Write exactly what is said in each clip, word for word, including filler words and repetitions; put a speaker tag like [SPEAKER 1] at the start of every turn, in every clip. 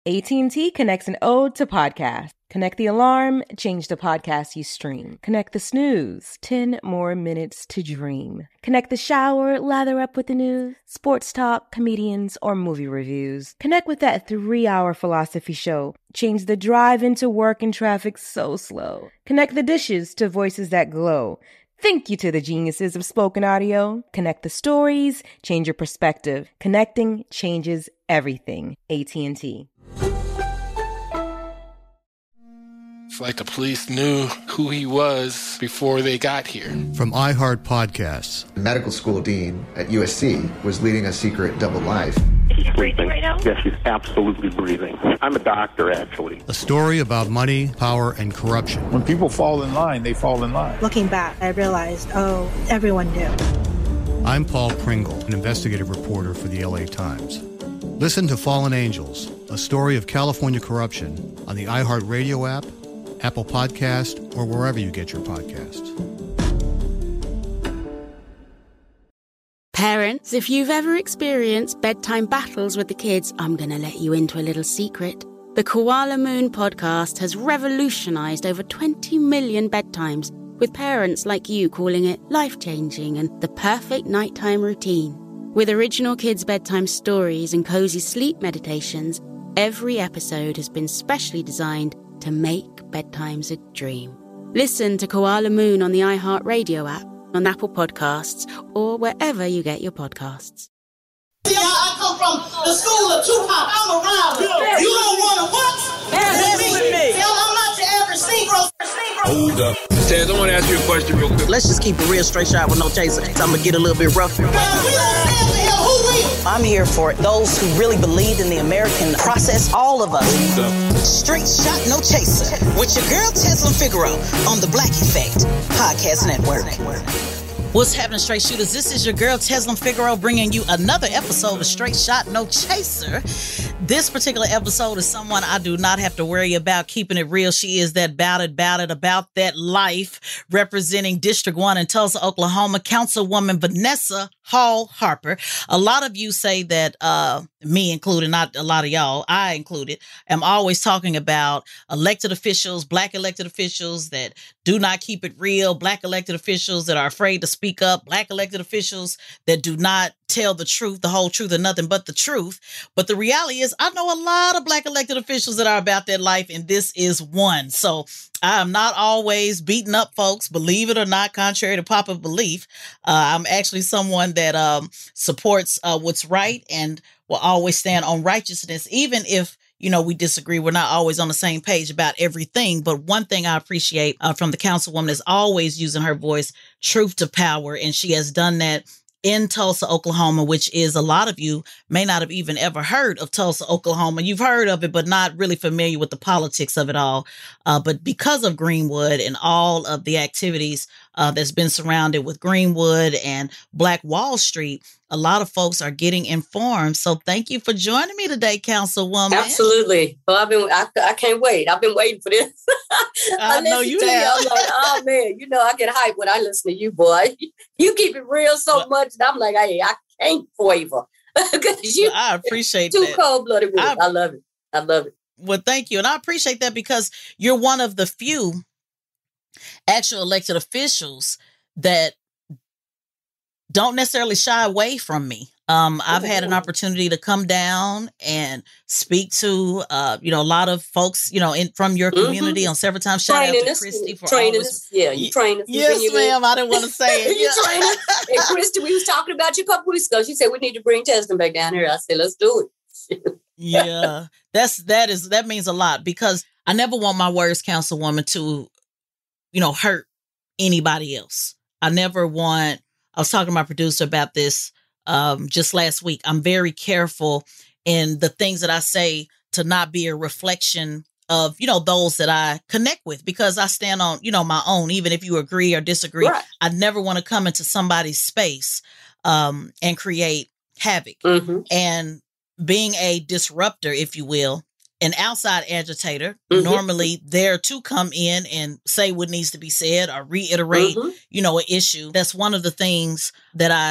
[SPEAKER 1] A T and T connects an ode to podcasts. Connect the alarm, change the podcast you stream. Connect the snooze, ten more minutes to dream. Connect the shower, lather up with the news, sports talk, comedians, or movie reviews. Connect with that three-hour philosophy show. Change the drive into work and traffic so slow. Connect the dishes to voices that glow. Thank you to the geniuses of spoken audio. Connect the stories, change your perspective. Connecting changes everything. A T and T.
[SPEAKER 2] It's like the police knew who he was before they got here.
[SPEAKER 3] From iHeart Podcasts.
[SPEAKER 4] The medical school dean at U S C was leading a secret double life.
[SPEAKER 5] Is she breathing right now?
[SPEAKER 6] Yes, she's absolutely breathing. I'm a doctor, actually.
[SPEAKER 3] A story about money, power, and corruption.
[SPEAKER 7] When people fall in line, they fall in line.
[SPEAKER 8] Looking back, I realized, oh, everyone knew.
[SPEAKER 3] I'm Paul Pringle, an investigative reporter for the L A Times. Listen to Fallen Angels, a story of California corruption on the iHeartRadio app, Apple Podcast, or wherever you get your podcasts.
[SPEAKER 9] Parents, if you've ever experienced bedtime battles with the kids, I'm going to let you into a little secret. The Koala Moon podcast has revolutionized over twenty million bedtimes, with parents like you calling it life-changing and the perfect nighttime routine. With original kids' bedtime stories and cozy sleep meditations, every episode has been specially designed to make bedtimes a dream. Listen to Koala Moon on the iHeartRadio app, on Apple Podcasts, or wherever you get your podcasts.
[SPEAKER 10] See, I, I come from the school of Tupac. I'm around. Yeah. You don't want to what? Dance with me. See, I'm not your average Negro.
[SPEAKER 11] Hold up. Taz, I want to ask you a question real quick.
[SPEAKER 12] Let's just keep it real, straight shot with no chaser. So I'm going to get a little bit rough.
[SPEAKER 10] Man, we don't stand for him. Who will?
[SPEAKER 12] I'm here for those who really believe in the American process. All of us.
[SPEAKER 11] Hold up.
[SPEAKER 12] Straight shot, no chaser. With your girl, Tesla Figaro, on the Black Effect Podcast Network. What's happening, straight shooters? This is your girl, Tesla Figaro, bringing you another episode of Straight Shot, No Chaser. This particular episode is someone I do not have to worry about keeping it real. She is that bout it, bout it, about that life, representing District one in Tulsa, Oklahoma, Councilwoman Vanessa Hall Harper. A lot of you say that, uh, me included, not a lot of y'all, I included, am always talking about elected officials, black elected officials that do not keep it real, black elected officials that are afraid to speak up, black elected officials that do not tell the truth, the whole truth, and nothing but the truth. But the reality is, I know a lot of black elected officials that are about that life, and this is one. So I am not always beating up folks, believe it or not, contrary to popular belief. Uh, I'm actually someone that um, supports uh, what's right and will always stand on righteousness, even if, you know, we disagree. We're not always on the same page about everything. But one thing I appreciate uh, from the councilwoman is always using her voice, truth to power. And she has done that in Tulsa, Oklahoma, which is a lot of you may not have even ever heard of Tulsa, Oklahoma. You've heard of it, but not really familiar with the politics of it all. Uh, but because of Greenwood and all of the activities uh, that's been surrounded with Greenwood and Black Wall Street, a lot of folks are getting informed. So thank you for joining me today, Councilwoman.
[SPEAKER 13] Absolutely. Well, I've been, I, I can't wait. I've been waiting for this. I,
[SPEAKER 9] I know you have.
[SPEAKER 13] You, I'm like, oh man, you know, I get hyped when I listen to you, boy. You keep it real so well, much. And I'm like, hey, I can't waver. you,
[SPEAKER 9] I appreciate
[SPEAKER 13] too
[SPEAKER 9] that.
[SPEAKER 13] Too cold-blooded with I, it. I love it. I love it.
[SPEAKER 9] Well, thank you. And I appreciate that because you're one of the few actual elected officials that don't necessarily shy away from me. Um, I've had an opportunity to come down and speak to, uh, you know, a lot of folks, you know, in from your community mm-hmm. on several times. Shout
[SPEAKER 13] training
[SPEAKER 9] out to
[SPEAKER 13] us,
[SPEAKER 9] Christy for
[SPEAKER 13] training
[SPEAKER 9] always.
[SPEAKER 13] Us. Yeah, you train us.
[SPEAKER 9] Yes,
[SPEAKER 13] you
[SPEAKER 9] ma'am. I didn't want to say it.
[SPEAKER 13] you train us. And Christy, we was talking about you a couple weeks ago. She said we need to bring Tesla back down here. I said, let's do it.
[SPEAKER 9] yeah, that's that is that means a lot because I never want my words, Councilwoman, to, you know, hurt anybody else. I never want. I was talking to my producer about this um, just last week. I'm very careful in the things that I say to not be a reflection of, you know, those that I connect with because I stand on, you know, my own, even if you agree or disagree. Right. I never want to come into somebody's space um, and create havoc. Mm-hmm. And being a disruptor, if you will, an outside agitator, mm-hmm. normally there to come in and say what needs to be said or reiterate, mm-hmm. you know, an issue. That's one of the things that I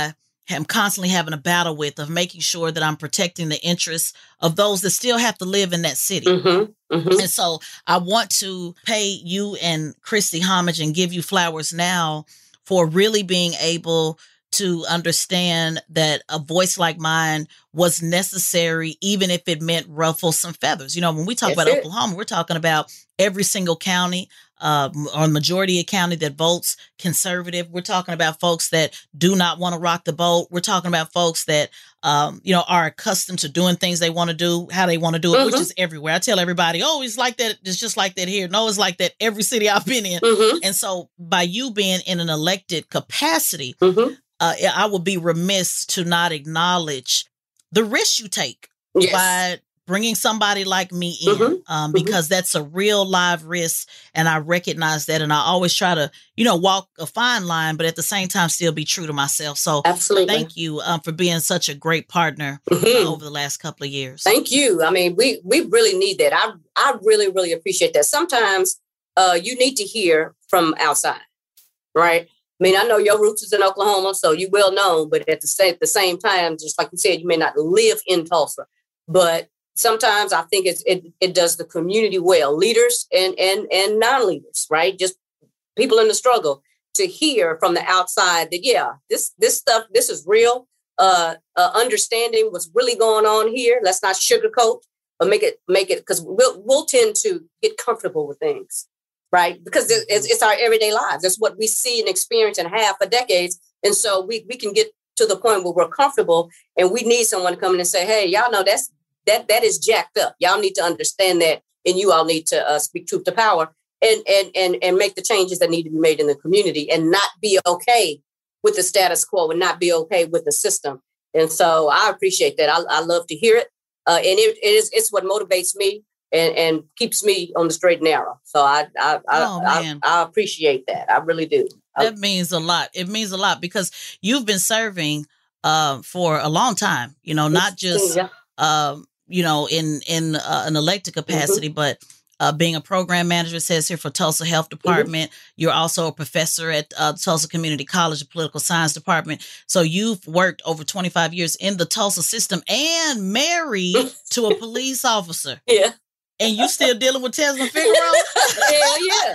[SPEAKER 9] am constantly having a battle with, of making sure that I'm protecting the interests of those that still have to live in that city.
[SPEAKER 13] Mm-hmm, mm-hmm.
[SPEAKER 9] And so I want to pay you and Christy homage and give you flowers now for really being able to understand that a voice like mine was necessary, even if it meant ruffle some feathers. You know, when we talk
[SPEAKER 13] That's
[SPEAKER 9] about
[SPEAKER 13] it.
[SPEAKER 9] Oklahoma, we're talking about every single county, uh, or majority of county that votes conservative. We're talking about folks that do not want to rock the boat. We're talking about folks that, um, you know, are accustomed to doing things they want to do, how they want to do it,
[SPEAKER 13] Mm-hmm.
[SPEAKER 9] which is everywhere. I tell everybody, oh, it's like that. It's just like that here. No, it's like that every city I've been in.
[SPEAKER 13] Mm-hmm.
[SPEAKER 9] And so by you being in an elected capacity,
[SPEAKER 13] Mm-hmm.
[SPEAKER 9] uh, I would be remiss to not acknowledge the risk you take
[SPEAKER 13] Yes.
[SPEAKER 9] by bringing somebody like me in,
[SPEAKER 13] Mm-hmm.
[SPEAKER 9] um, because that's a real live risk. And I recognize that. And I always try to, you know, walk a fine line, but at the same time, still be true to myself. So
[SPEAKER 13] Absolutely.
[SPEAKER 9] thank you um, for being such a great partner
[SPEAKER 13] Mm-hmm.
[SPEAKER 9] uh, over the last couple of years.
[SPEAKER 13] Thank you. I mean, we we really need that. I I really, really appreciate that. Sometimes uh, you need to hear from outside, right? I mean, I know your roots is in Oklahoma, so you well known, but at the same at the same time, just like you said, you may not live in Tulsa. But sometimes I think it's, it it does the community well, leaders and and and non-leaders, right? Just people in the struggle, to hear from the outside that, yeah, this this stuff, this is real. Uh, uh, understanding what's really going on here. Let's not sugarcoat, but make it make it because we'll we'll tend to get comfortable with things, right? Because it, it's, it's our everyday lives. That's what we see and experience and have for decades, and so we we can get to the point where we're comfortable, and we need someone to come in and say, "Hey, y'all know that's that that is jacked up. Y'all need to understand that, and you all need to uh, speak truth to power." And, and and and make the changes that need to be made in the community, and not be okay with the status quo, and not be okay with the system. And so I appreciate that. I, I love to hear it, uh, and it, it is it's what motivates me and, and keeps me on the straight and narrow. So I I I,
[SPEAKER 9] Oh,
[SPEAKER 13] I,
[SPEAKER 9] man.
[SPEAKER 13] I appreciate that. I really do.
[SPEAKER 9] That means a lot. It means a lot because you've been serving uh, for a long time, you know, not just,
[SPEAKER 13] Yeah.
[SPEAKER 9] um, you know, in, in uh, an elected capacity,
[SPEAKER 13] Mm-hmm.
[SPEAKER 9] but uh, being a program manager, it says here, for Tulsa Health Department. Mm-hmm. You're also a professor at uh, Tulsa Community College, the Political Science Department. So you've worked over twenty-five years in the Tulsa system and married to a police officer.
[SPEAKER 13] Yeah.
[SPEAKER 9] And you still dealing with Tesla Figaro?
[SPEAKER 13] Hell yeah.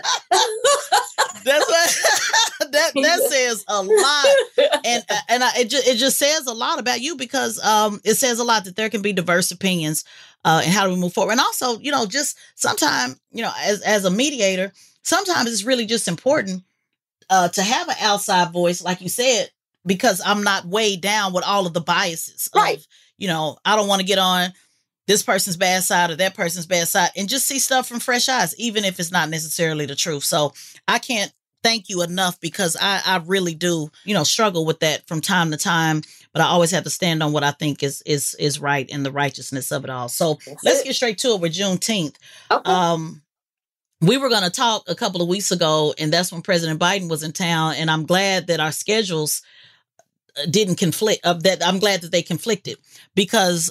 [SPEAKER 9] That's what, that that says a lot, and and I, it just it just says a lot about you, because um it says a lot that there can be diverse opinions, uh, and how do we move forward, and also, you know, just sometimes, you know, as as a mediator, sometimes it's really just important uh to have an outside voice, like you said, because I'm not weighed down with all of the biases.
[SPEAKER 13] Right.
[SPEAKER 9] Of, you know, I don't want to get on this person's bad side or that person's bad side, and just see stuff from fresh eyes, even if it's not necessarily the truth. So I can't thank you enough, because I, I really do, you know, struggle with that from time to time, but I always have to stand on what I think is is is right and the righteousness of it all. So
[SPEAKER 13] That's
[SPEAKER 9] let's
[SPEAKER 13] it.
[SPEAKER 9] get straight to it with Juneteenth.
[SPEAKER 13] Okay.
[SPEAKER 9] Um, we were going to talk a couple of weeks ago, and that's when President Biden was in town, and I'm glad that our schedules didn't conflict. Of that, I'm glad that they conflicted, because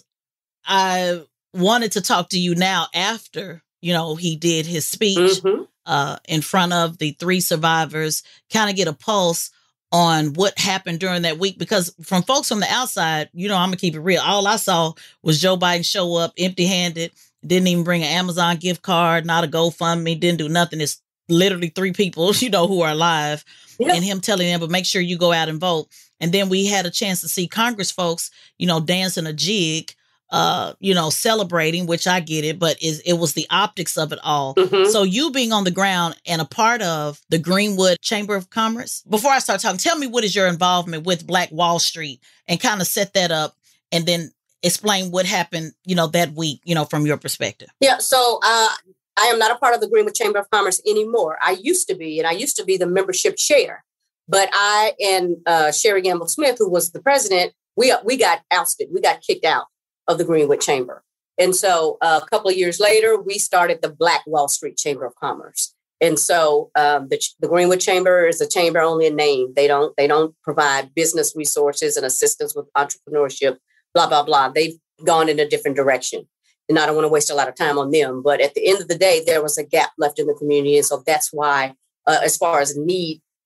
[SPEAKER 9] I wanted to talk to you now after, you know, he did his speech
[SPEAKER 13] Mm-hmm.
[SPEAKER 9] uh, in front of the three survivors, kind of get a pulse on what happened during that week. Because from folks from the outside, you know, I'm gonna keep it real. All I saw was Joe Biden show up empty handed, didn't even bring an Amazon gift card, not a GoFundMe, didn't do nothing. It's literally three people, you know, who are alive,
[SPEAKER 13] Yeah.
[SPEAKER 9] and him telling them, but make sure you go out and vote. And then we had a chance to see Congress folks, you know, dancing a jig, uh, you know, celebrating, which I get it, but is it was the optics of it all.
[SPEAKER 13] Mhm.
[SPEAKER 9] So you being on the ground and a part of the Greenwood Chamber of Commerce, before I start talking, tell me, what is your involvement with Black Wall Street, and kind of set that up, and then explain what happened, you know, that week, you know, from your perspective.
[SPEAKER 13] Yeah, so uh, I am not a part of the Greenwood Chamber of Commerce anymore. I used to be, and I used to be the membership chair. But I and uh, Sherry Gamble Smith, who was the president, we we got ousted. We got kicked out of the Greenwood Chamber. And so uh, a couple of years later, we started the Black Wall Street Chamber of Commerce. And so um, the, the Greenwood Chamber is a chamber only in name. They don't they don't provide business resources and assistance with entrepreneurship, blah, blah, blah. They've gone in a different direction. And I don't want to waste a lot of time on them. But at the end of the day, there was a gap left in the community. And so that's why, uh, as far as need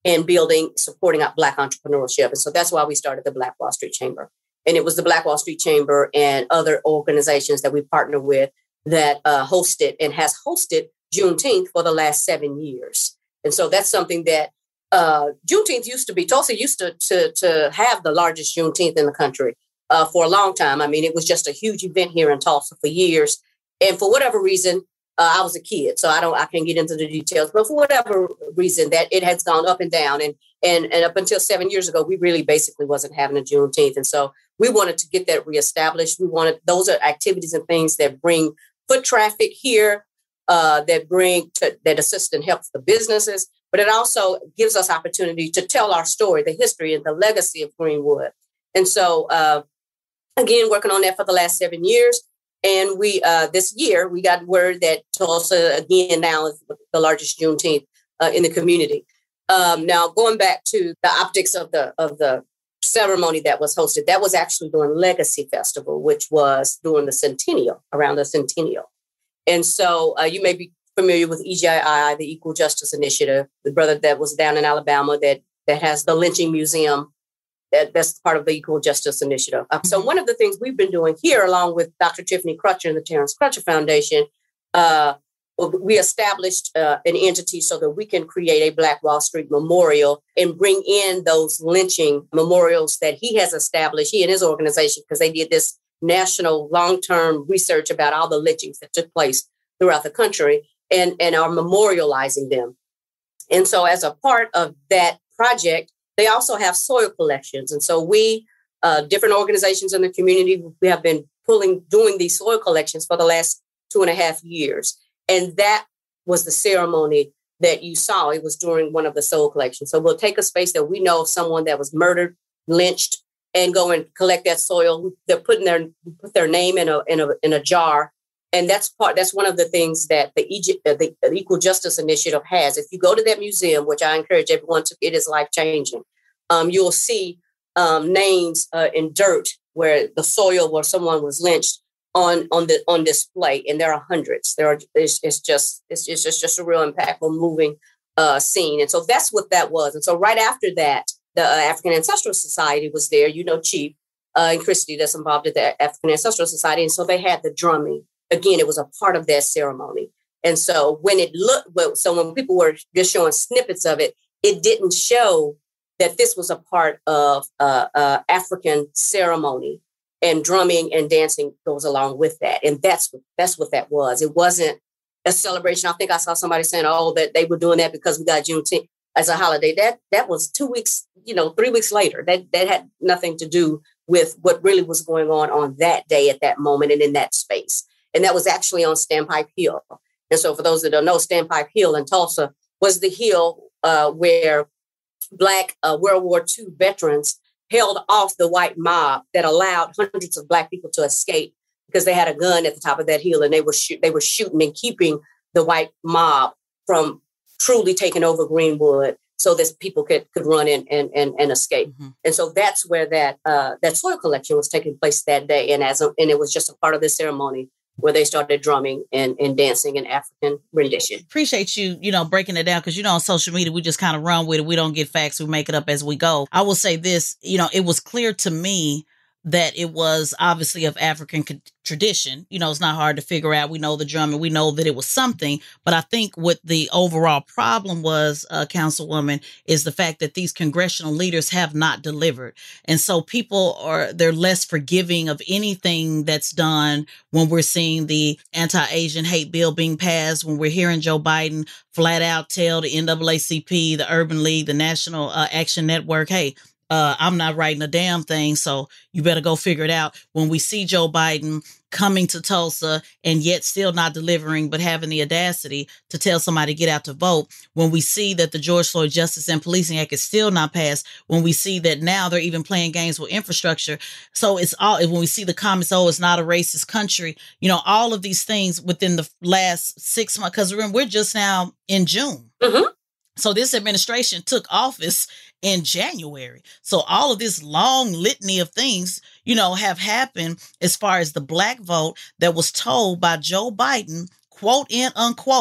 [SPEAKER 13] in building, supporting up Black entrepreneurship. And so that's why we started the Black Wall Street Chamber. And it was the Black Wall Street Chamber and other organizations that we partner with that uh, hosted and has hosted Juneteenth for the last seven years. And so that's something that uh, Juneteenth used to be, Tulsa used to, to, to have the largest Juneteenth in the country uh, for a long time. I mean, it was just a huge event here in Tulsa for years. And for whatever reason, uh, I was a kid, so I don't, I can't get into the details, but for whatever reason that it has gone up and down. And, and, and up until seven years ago, we really basically wasn't having a Juneteenth. And so we wanted to get that reestablished. We wanted, those are activities and things that bring foot traffic here, uh, that bring, to, that assist and helps the businesses, but it also gives us opportunity to tell our story, the history and the legacy of Greenwood. And so, uh, again, working on that for the last seven years. And we, uh, this year, we got word that Tulsa, again, now is the largest Juneteenth uh, in the community. Um, now, going back to the optics of the of the ceremony that was hosted, that was actually during Legacy Festival, which was during the centennial, around the centennial. And so uh, you may be familiar with E J I, the Equal Justice Initiative, the brother that was down in Alabama that that has the lynching museum. That, that's part of the Equal Justice Initiative. Uh, so one of the things we've been doing here, along with Doctor Tiffany Crutcher and the Terrence Crutcher Foundation, uh, we established uh, an entity so that we can create a Black Wall Street Memorial and bring in those lynching memorials that he has established, he and his organization, because they did this national long-term research about all the lynchings that took place throughout the country and, and are memorializing them. And so as a part of that project, they also have soil collections. And so we, uh, different organizations in the community, we have been pulling, doing these soil collections for the last two and a half years. And that was the ceremony that you saw. It was during one of the soil collections. So we'll take a space that we know of someone that was murdered, lynched, and go and collect that soil. They're putting their put their name in a in a in a jar. And that's part. That's one of the things that the, Egypt, the, the Equal Justice Initiative has. If you go to that museum, which I encourage everyone to, it is life changing. Um, you'll see um, names uh, in dirt where the soil where someone was lynched on on the on display, and there are hundreds. There are. It's, it's just it's, it's just just a real impactful, moving uh, scene. And so that's what that was. And so right after that, the uh, African Ancestral Society was there. You know, Chief uh, and Christy that's involved at the African Ancestral Society, and so they had the drumming. Again, it was a part of that ceremony. And so when it looked, so when people were just showing snippets of it, it didn't show that this was a part of uh, uh, African ceremony, and drumming and dancing goes along with that. And that's what, that's what that was. It wasn't a celebration. I think I saw somebody saying, oh, that they were doing that because we got Juneteenth as a holiday. That that was two weeks, you know, three weeks later. That that had nothing to do with what really was going on on that day at that moment and in that space. And that was actually on Standpipe Hill. And so for those that don't know, Standpipe Hill in Tulsa was the hill uh, where Black uh, World War Two veterans held off the white mob that allowed hundreds of Black people to escape because they had a gun at the top of that hill, and they were sh- they were shooting and keeping the white mob from truly taking over Greenwood so that people could, could run in and, and, and escape. Mm-hmm. And so that's where that uh, that soil collection was taking place that day. And as a, and it was just a part of the ceremony where they started drumming and, and dancing in African rendition.
[SPEAKER 9] Appreciate you, you know, breaking it down, because, you know, on social media, we just kind of run with it. We don't get facts. We make it up as we go. I will say this, you know, it was clear to me that it was obviously of African co- tradition. You know, it's not hard to figure out. We know the drum and we know that it was something. But I think what the overall problem was, uh, Councilwoman, is the fact that these congressional leaders have not delivered. And so people are, they're less forgiving of anything that's done when we're seeing the anti-Asian hate bill being passed, when we're hearing Joe Biden flat out tell the N double A C P, the Urban League, the National uh, Action Network, hey, Uh, I'm not writing a damn thing, so you better go figure it out. When we see Joe Biden coming to Tulsa and yet still not delivering, but having the audacity to tell somebody to get out to vote, when we see that the George Floyd Justice and Policing Act is still not passed, when we see that now they're even playing games with infrastructure. So it's all, when we see the comments, oh, it's not a racist country, you know, all of these things within the last six months, because remember, we're just now in June. Mm-hmm. So this administration took office in January. So all of this long litany of things, you know, have happened as far as the Black vote that was told by Joe Biden, quote and unquote,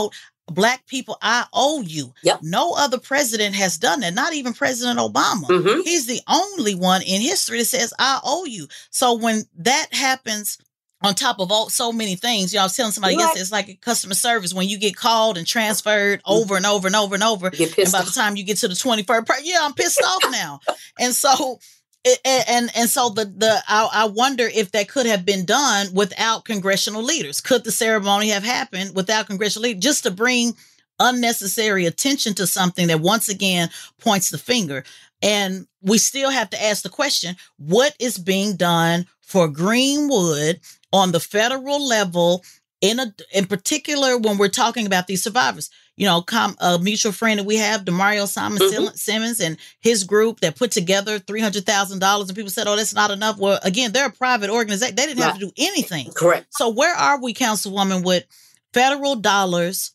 [SPEAKER 9] Black people, I owe you.
[SPEAKER 13] Yep.
[SPEAKER 9] No other president has done that. Not even President Obama.
[SPEAKER 13] Mm-hmm.
[SPEAKER 9] He's the only one in history that says, I owe you. So when that happens, on top of all so many things, you know, I was telling somebody
[SPEAKER 13] right.
[SPEAKER 9] yesterday, it's like customer service when you get called and transferred mm-hmm. over and over and over and over. And by
[SPEAKER 13] off.
[SPEAKER 9] the time you get to the twenty-first, per- yeah, I'm pissed off now. And so, and and, and so the the I, I wonder if that could have been done without congressional leaders. Could the ceremony have happened without congressional leaders, just to bring unnecessary attention to something that once again points the finger? And we still have to ask the question: what is being done for Greenwood on the federal level, in a, in particular, when we're talking about these survivors? You know, com, a mutual friend that we have, Demario Simon mm-hmm. Simmons, and his group that put together three hundred thousand dollars, and people said, oh, that's not enough. Well, again, they're a private organization. They didn't right. have to do anything.
[SPEAKER 13] Correct.
[SPEAKER 9] So where are we, Councilwoman, with federal dollars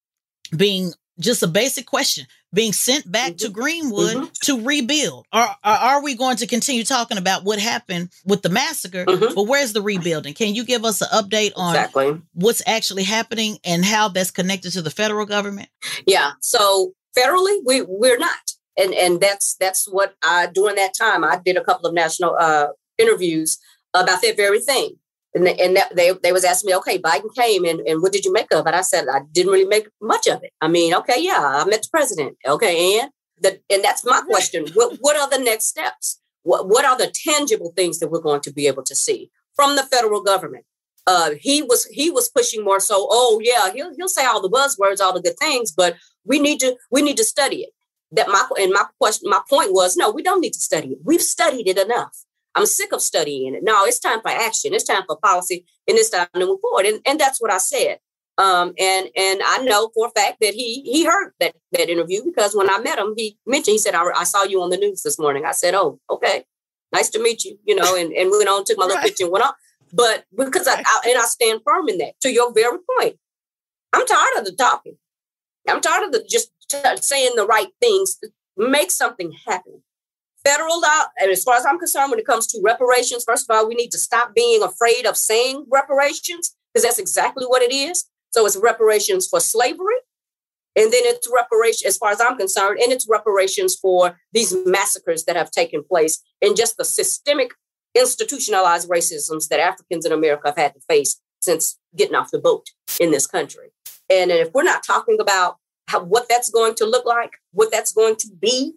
[SPEAKER 9] being just a basic question, being sent back mm-hmm. to Greenwood mm-hmm. to rebuild? Or, or are we going to continue talking about what happened with the massacre? Mm-hmm. But where's the rebuilding? Can you give us an update on
[SPEAKER 13] exactly.
[SPEAKER 9] what's actually happening and how that's connected to the federal government?
[SPEAKER 13] Yeah. So federally, we, we're not. And and that's that's what I, during that time, I did a couple of national uh, interviews about that very thing. And, and that, they they was asking me, okay, Biden came and, and what did you make of it? I said, I didn't really make much of it. I mean, okay, yeah, I met the president. Okay, and the, and that's my question. What what are the next steps? What what are the tangible things that we're going to be able to see from the federal government? Uh, he was he was pushing more so. Oh yeah, he'll he'll say all the buzzwords, all the good things, but we need to we need to study it. That my and my question, my point was, no, we don't need to study it. We've studied it enough. I'm sick of studying it. No, it's time for action. It's time for policy, and it's time to move forward. And, and that's what I said. Um, and and I know for a fact that he he heard that that interview, because when I met him, he mentioned, he said, I, I saw you on the news this morning. I said, oh, okay, nice to meet you. You know, and, and went on, took my little right. picture and went on. But because I, I and I stand firm in that. To your very point, I'm tired of the talking. I'm tired of the just t- saying the right things. Make something happen. Federal law, and as far as I'm concerned, when it comes to reparations, first of all, we need to stop being afraid of saying reparations, because that's exactly what it is. So it's reparations for slavery, and then it's reparations, as far as I'm concerned, and it's reparations for these massacres that have taken place and just the systemic institutionalized racisms that Africans in America have had to face since getting off the boat in this country. And if we're not talking about how, what that's going to look like, what that's going to be,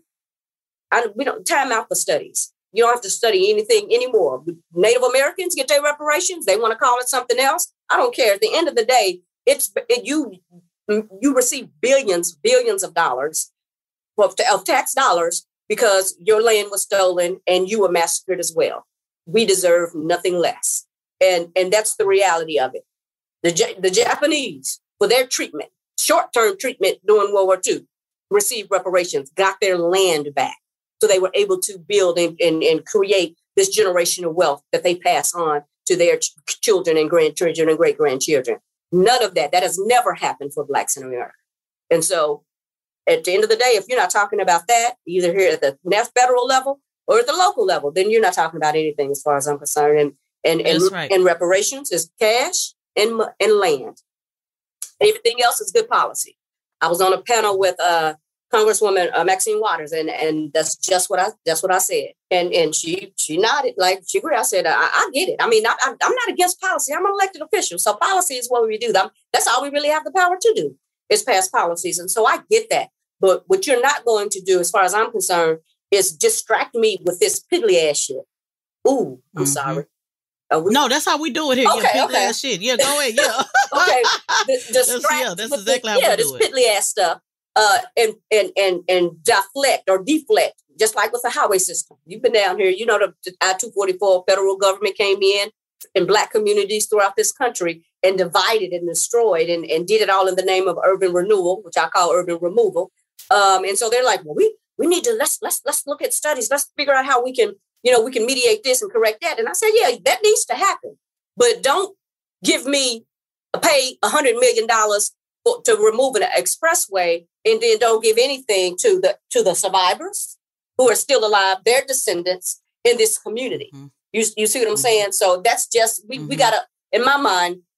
[SPEAKER 13] I, we don't time out the studies. You don't have to study anything anymore. Native Americans get their reparations. They want to call it something else. I don't care. At the end of the day, it's it, you you receive billions, billions of dollars of, of tax dollars because your land was stolen and you were massacred as well. We deserve nothing less. And, and that's the reality of it. The, the Japanese, for their treatment, short-term treatment during World War Two, received reparations, got their land back. So they were able to build and, and, and create this generational wealth that they pass on to their ch- children and grandchildren and great-grandchildren. None of that. That has never happened for Blacks in America. And so at the end of the day, if you're not talking about that, either here at the federal level or at the local level, then you're not talking about anything as far as I'm concerned. And and and, right. and reparations is cash and, and land. Everything else is good policy. I was on a panel with uh, Congresswoman uh, Maxine Waters, and, and that's just what I that's what I said. And and she she nodded like she agreed. I said, I, I get it. I mean, I, I'm not against policy. I'm an elected official, so policy is what we do. That's all we really have the power to do is pass policies. And so I get that. But what you're not going to do, as far as I'm concerned, is distract me with this piddly ass shit. Ooh, I'm mm-hmm. sorry. We-
[SPEAKER 9] no, that's how we do it here.
[SPEAKER 13] Okay,
[SPEAKER 9] yeah,
[SPEAKER 13] okay.
[SPEAKER 9] Ass shit. Yeah, go ahead. Yeah.
[SPEAKER 13] okay. The, distract
[SPEAKER 9] that's, yeah, that's exactly
[SPEAKER 13] the,
[SPEAKER 9] how
[SPEAKER 13] yeah,
[SPEAKER 9] we
[SPEAKER 13] this
[SPEAKER 9] do it.
[SPEAKER 13] piddly ass stuff. Uh, and and and and deflect or deflect, just like with the highway system. You've been down here, you know, the I two forty-four federal government came in in Black communities throughout this country and divided and destroyed and, and did it all in the name of urban renewal, which I call urban removal. Um, and so they're like, well, we we need to let's let's let's look at studies. Let's figure out how we can, you know, we can mediate this and correct that. And I said, yeah, that needs to happen, but don't give me pay a hundred million dollars to remove an expressway and then don't give anything to the to the survivors who are still alive, their descendants in this community. Mm-hmm. You, you see what I'm saying? So that's just, we, mm-hmm. we got to, in my mind,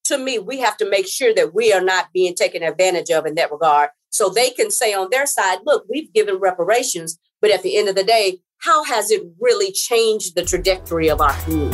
[SPEAKER 13] to me, we have to make sure that we are not being taken advantage of in that regard. So they can say on their side, look, we've given reparations, but at the end of the day, how has it really changed the trajectory of our community?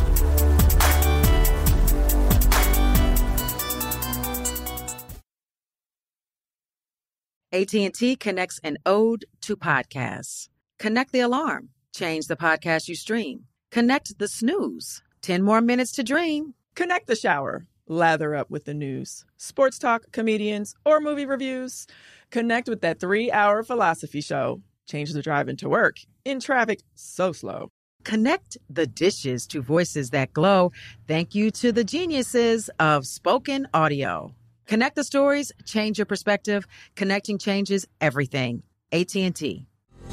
[SPEAKER 5] A T and T connects an ode to podcasts. Connect the alarm. Change the podcast you stream. Connect the snooze. ten more minutes to dream.
[SPEAKER 14] Connect the shower. Lather up with the news. Sports talk, comedians, or movie reviews. Connect with that three-hour philosophy show. Change the drive into work. In traffic so slow.
[SPEAKER 5] Connect the dishes to voices that glow. Thank you to the geniuses of spoken audio. Connect the stories, change your perspective. Connecting changes everything. A T and T.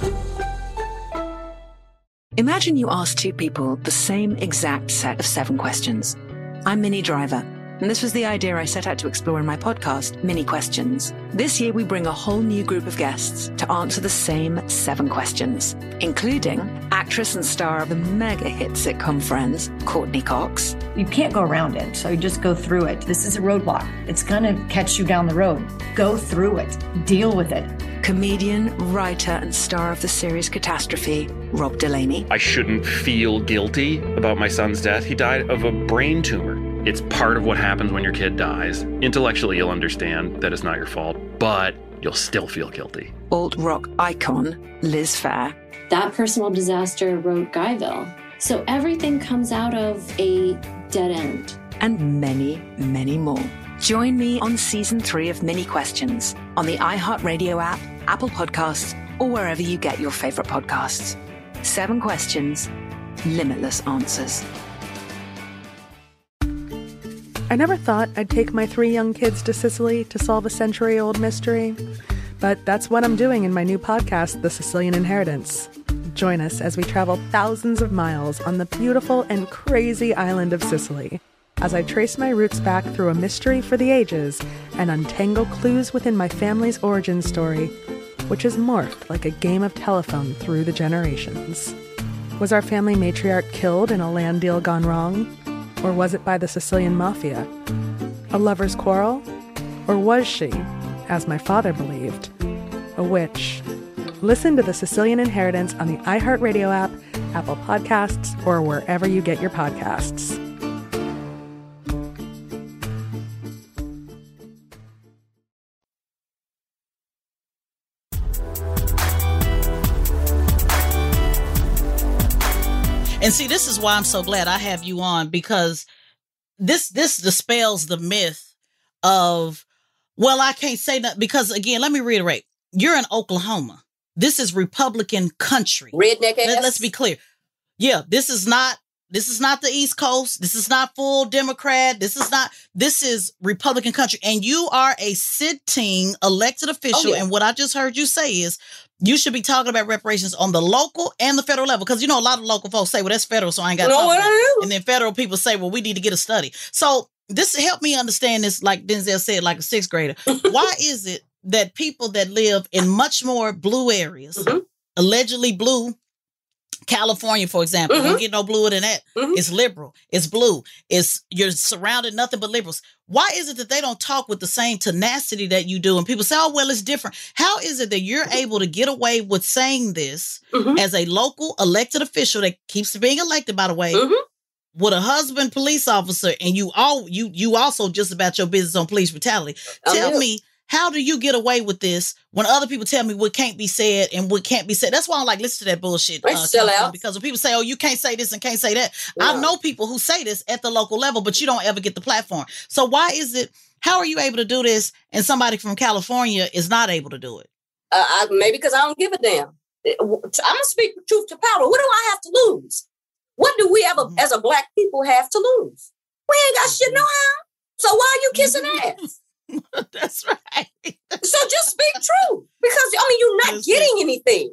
[SPEAKER 15] Imagine you ask two people the same exact set of seven questions. I'm Minnie Driver, and this was the idea I set out to explore in my podcast, Mini Questions. This year, we bring a whole new group of guests to answer the same seven questions, including actress and star of the mega hit sitcom Friends, Courtney Cox.
[SPEAKER 16] You can't go around it, so you just go through it. This is a roadblock. It's going to catch you down the road. Go through it. Deal with it.
[SPEAKER 15] Comedian, writer, and star of the series Catastrophe, Rob Delaney.
[SPEAKER 17] I shouldn't feel guilty about my son's death. He died of a brain tumor. It's part of what happens when your kid dies. Intellectually, you'll understand that it's not your fault, but you'll still feel guilty.
[SPEAKER 15] Alt-rock icon, Liz Phair.
[SPEAKER 18] That personal disaster wrote Guyville. So everything comes out of a dead end.
[SPEAKER 15] And many, many more. Join me on season three of Mini Questions on the iHeartRadio app, Apple Podcasts, or wherever you get your favorite podcasts. Seven questions, limitless answers.
[SPEAKER 19] I never thought I'd take my three young kids to Sicily to solve a century-old mystery. But that's what I'm doing in my new podcast, The Sicilian Inheritance. Join us as we travel thousands of miles on the beautiful and crazy island of Sicily, as I trace my roots back through a mystery for the ages and untangle clues within my family's origin story, which has morphed like a game of telephone through the generations. Was our family matriarch killed in a land deal gone wrong? Or was it by the Sicilian mafia? A lover's quarrel? Or was she, as my father believed, a witch? Listen to The Sicilian Inheritance on the iHeartRadio app, Apple Podcasts, or wherever you get your podcasts.
[SPEAKER 9] And see, this is why I'm so glad I have you on, because this this dispels the myth of, well, I can't say that, because again, let me reiterate, you're in Oklahoma. This is Republican country.
[SPEAKER 13] Redneck ass.
[SPEAKER 9] Let, let's be clear. Yeah, this is not this is not the East Coast. This is not full Democrat. This is not this is Republican country. And you are a sitting elected official. Oh, yeah. And what I just heard you say is you should be talking about reparations on the local and the federal level. Because, you know, a lot of local folks say, well, that's federal, so I ain't got to talk about it. And then federal people say, well, we need to get a study. So this helped me understand this, like Denzel said, like a sixth grader. Why is it that people that live in much more blue areas, mm-hmm. allegedly blue, California, for example, mm-hmm. don't get no bluer than that. Mm-hmm. It's liberal. It's blue. It's you're surrounded nothing but liberals. Why is it that they don't talk with the same tenacity that you do? And people say, oh, well, it's different. How is it that you're able to get away with saying this mm-hmm. as a local elected official that keeps being elected, by the way, mm-hmm. with a husband police officer, and you all you you also just about your business on police brutality? Oh, Tell yeah. me, how do you get away with this when other people tell me what can't be said and what can't be said? That's why I like listen to that bullshit. Uh, still out. Because when people say, oh, you can't say this and can't say that. Yeah. I know people who say this at the local level, but you don't ever get the platform. So why is it, how are you able to do this and somebody from California is not able to do it?
[SPEAKER 13] Uh, I, maybe because I don't give a damn. I'm going to speak truth to power. What do I have to lose? What do we ever, mm-hmm. as a black people, have to lose? We ain't got shit no how. So why are you kissing ass?
[SPEAKER 9] That's right.
[SPEAKER 13] So just speak true, because I mean you're not That's getting right. anything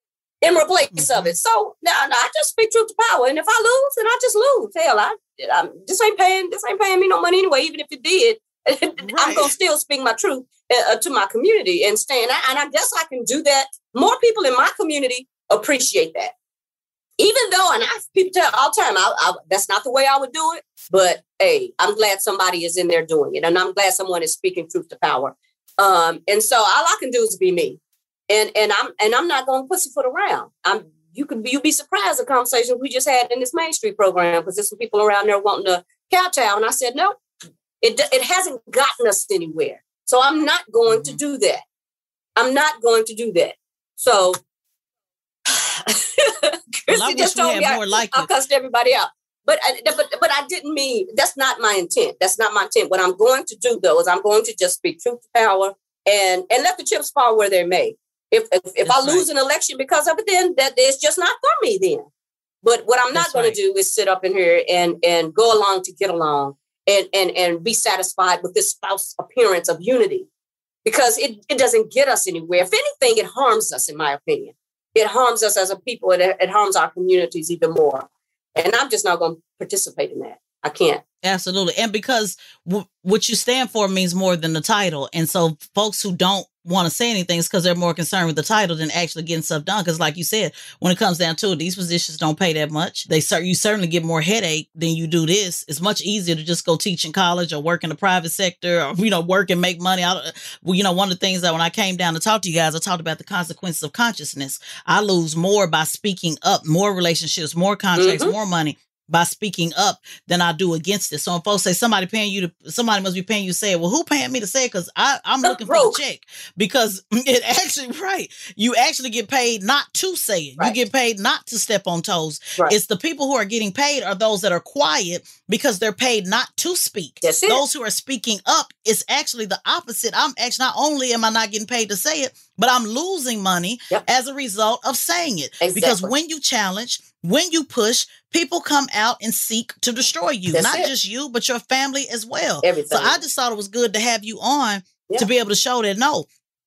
[SPEAKER 13] in replace mm-hmm. of it. So now nah, nah, I just speak truth to power, and if I lose, then I just lose. Hell, I, I this ain't paying this ain't paying me no money anyway. Even if it did, right. I'm gonna still speak my truth uh, to my community and stand. And I guess I can do that. More people in my community appreciate that. even though, and I people tell all the time, I, I, that's not the way I would do it. But hey, I'm glad somebody is in there doing it, and I'm glad someone is speaking truth to power. Um, and so all I can do is be me, and and I'm and I'm not going to pussyfoot around. I'm you could be, you'd be surprised the conversation we just had in this Main Street program, because there's some people around there wanting to kowtow, and I said no, it it hasn't gotten us anywhere. So I'm not going to do that. I'm not going to do that. So.
[SPEAKER 9] Well, I
[SPEAKER 13] just
[SPEAKER 9] wish we
[SPEAKER 13] told
[SPEAKER 9] had
[SPEAKER 13] me
[SPEAKER 9] more
[SPEAKER 13] I,
[SPEAKER 9] like
[SPEAKER 13] I
[SPEAKER 9] you.
[SPEAKER 13] cussed everybody out. But I, but but I didn't mean, that's not my intent. That's not my intent. What I'm going to do, though, is I'm going to just speak truth to power and, and let the chips fall where they may. If if, if I lose right. an election because of it, then that it's just not for me then. But what I'm not going right. to do is sit up in here and, and go along to get along and, and, and be satisfied with this false appearance of unity, because it, it doesn't get us anywhere. If anything, it harms us, in my opinion. It harms us as a people. It, it harms our communities even more. And I'm just not going to participate in that. I can't.
[SPEAKER 9] Absolutely. And because w- what you stand for means more than the title. And so folks who don't want to say anything is because they're more concerned with the title than actually getting stuff done. Because like you said, when it comes down to it, these positions don't pay that much. They start, you certainly get more headache than you do this. It's much easier to just go teach in college or work in the private sector, or, you know, work and make money. I, well, you know, one of the things that when I came down to talk to you guys, I talked about the consequences of consciousness. I lose more by speaking up, more relationships, more contracts, mm-hmm. more money by speaking up than I do against it. So when folks say somebody paying you to, somebody must be paying you to say it. Well, who paying me to say it? Because I'm looking for a check. Because it actually, right, you actually get paid not to say it. Right. You get paid not to step on toes. Right. It's the people who are getting paid are those that are quiet because they're paid not to speak.
[SPEAKER 13] That's it.
[SPEAKER 9] Those who are speaking up is actually the opposite. I'm actually, not only am I not getting paid to say it, but I'm losing money yep. as a result of saying it. Exactly. Because when you challenge, when you push, people come out and seek to destroy you. That's Not it. just you, but your family as well.
[SPEAKER 13] Everything.
[SPEAKER 9] So I just thought it was good to have you on
[SPEAKER 13] yeah.
[SPEAKER 9] to be able to show that, no,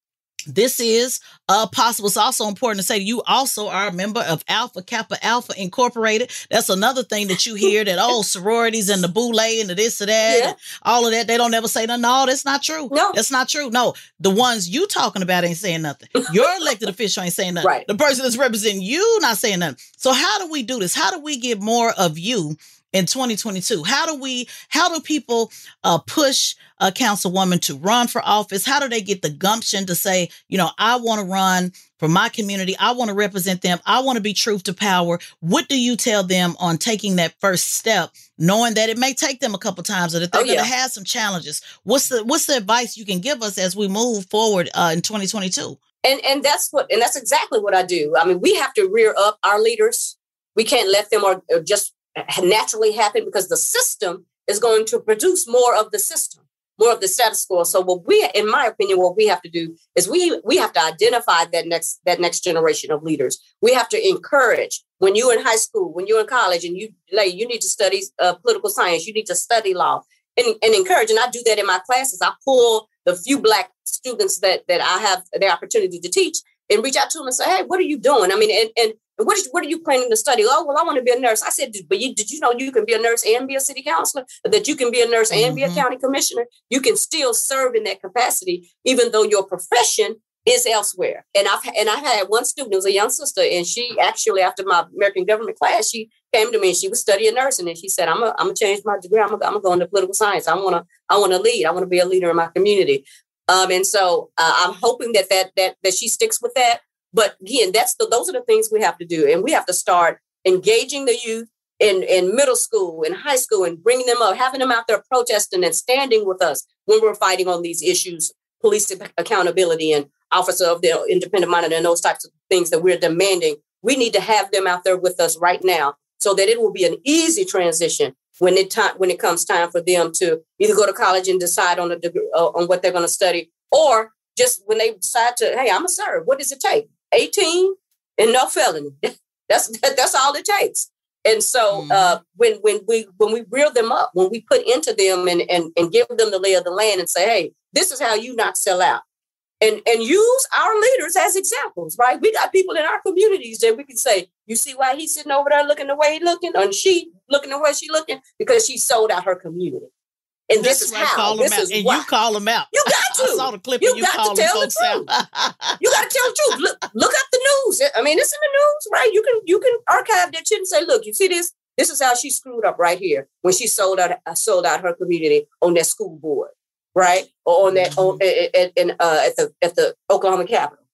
[SPEAKER 9] this is uh, possible. It's also important to say you also are a member of Alpha Kappa Alpha Incorporated. That's another thing that you hear, that, oh, sororities and the boule and the this or that, yeah. and all of that. They don't ever say, no, no, that's not true.
[SPEAKER 13] No.
[SPEAKER 9] That's not true. No, the ones you talking about ain't saying nothing. Your elected official ain't saying nothing.
[SPEAKER 13] Right.
[SPEAKER 9] The person that's representing you not saying nothing. So how do we do this? How do we get more of you in twenty twenty-two? How do we, how do people uh, push a councilwoman to run for office? How do they get the gumption to say, you know, I want to run for my community. I want to represent them. I want to be truth to power. What do you tell them on taking that first step, knowing that it may take them a couple times or that they're oh, yeah. going to have some challenges? What's the, what's the advice you can give us as we move forward uh, in twenty twenty-two?
[SPEAKER 13] And, and that's what, and that's exactly what I do. I mean, we have to rear up our leaders. We can't let them or, or just naturally happen, because the system is going to produce more of the system, more of the status quo. So what we, in my opinion, what we have to do is we we have to identify that next that next generation of leaders. We have to encourage, when you're in high school, when you're in college, and you like you need to study uh, political science, you need to study law, and, and encourage. And I do that in my classes. I pull the few Black students that that I have the opportunity to teach and reach out to them and say, hey, what are you doing? I mean, and and What, is, what are you planning to study? Oh, well, I want to be a nurse. I said, but you, did you know you can be a nurse and be a city councilor? That you can be a nurse and mm-hmm. be a county commissioner? You can still serve in that capacity, even though your profession is elsewhere. And I've and I had one student who was a young sister, and she actually, after my American government class, she came to me and she was studying nursing, and she said, I'm a, I'm gonna change my degree. I'm gonna, I'm gonna go into political science. I wanna I wanna lead. I wanna be a leader in my community. Um, and so uh, I'm hoping that that that that she sticks with that. But again, that's the, those are the things we have to do. And we have to start engaging the youth in, in middle school and high school and bringing them up, having them out there protesting and standing with us when we're fighting on these issues, police accountability and officer of the independent monitor and those types of things that we're demanding. We need to have them out there with us right now so that it will be an easy transition when it time when it comes time for them to either go to college and decide on a degree, uh, on what they're going to study, or just when they decide to, hey, I'm going to serve. What does it take? eighteen and no felony. That's that, that's all it takes. And so uh, when when we when we reel them up, when we put into them and, and and give them the lay of the land and say, hey, this is how you not sell out, and and use our leaders as examples, right? We got people in our communities that we can say, you see why he's sitting over there looking the way he's looking, and she looking the way she's looking, because she sold out her community. And
[SPEAKER 9] That's
[SPEAKER 13] this is
[SPEAKER 9] right,
[SPEAKER 13] how.
[SPEAKER 9] call
[SPEAKER 13] This
[SPEAKER 9] them out.
[SPEAKER 13] is
[SPEAKER 9] And
[SPEAKER 13] why.
[SPEAKER 9] you call them out.
[SPEAKER 13] You got to.
[SPEAKER 9] I saw the clip
[SPEAKER 13] you
[SPEAKER 9] and you
[SPEAKER 13] got
[SPEAKER 9] call
[SPEAKER 13] to
[SPEAKER 9] them
[SPEAKER 13] tell the
[SPEAKER 9] folks
[SPEAKER 13] truth.
[SPEAKER 9] out.
[SPEAKER 13] You got to tell the truth. Look, look up the news. I mean, it's in the news, right? You can you can archive that shit and say, look, you see this? This is how she screwed up right here when she sold out uh, sold out her community on that school board, right? Or on that mm-hmm. on at, at, uh, at the at the Oklahoma Capitol,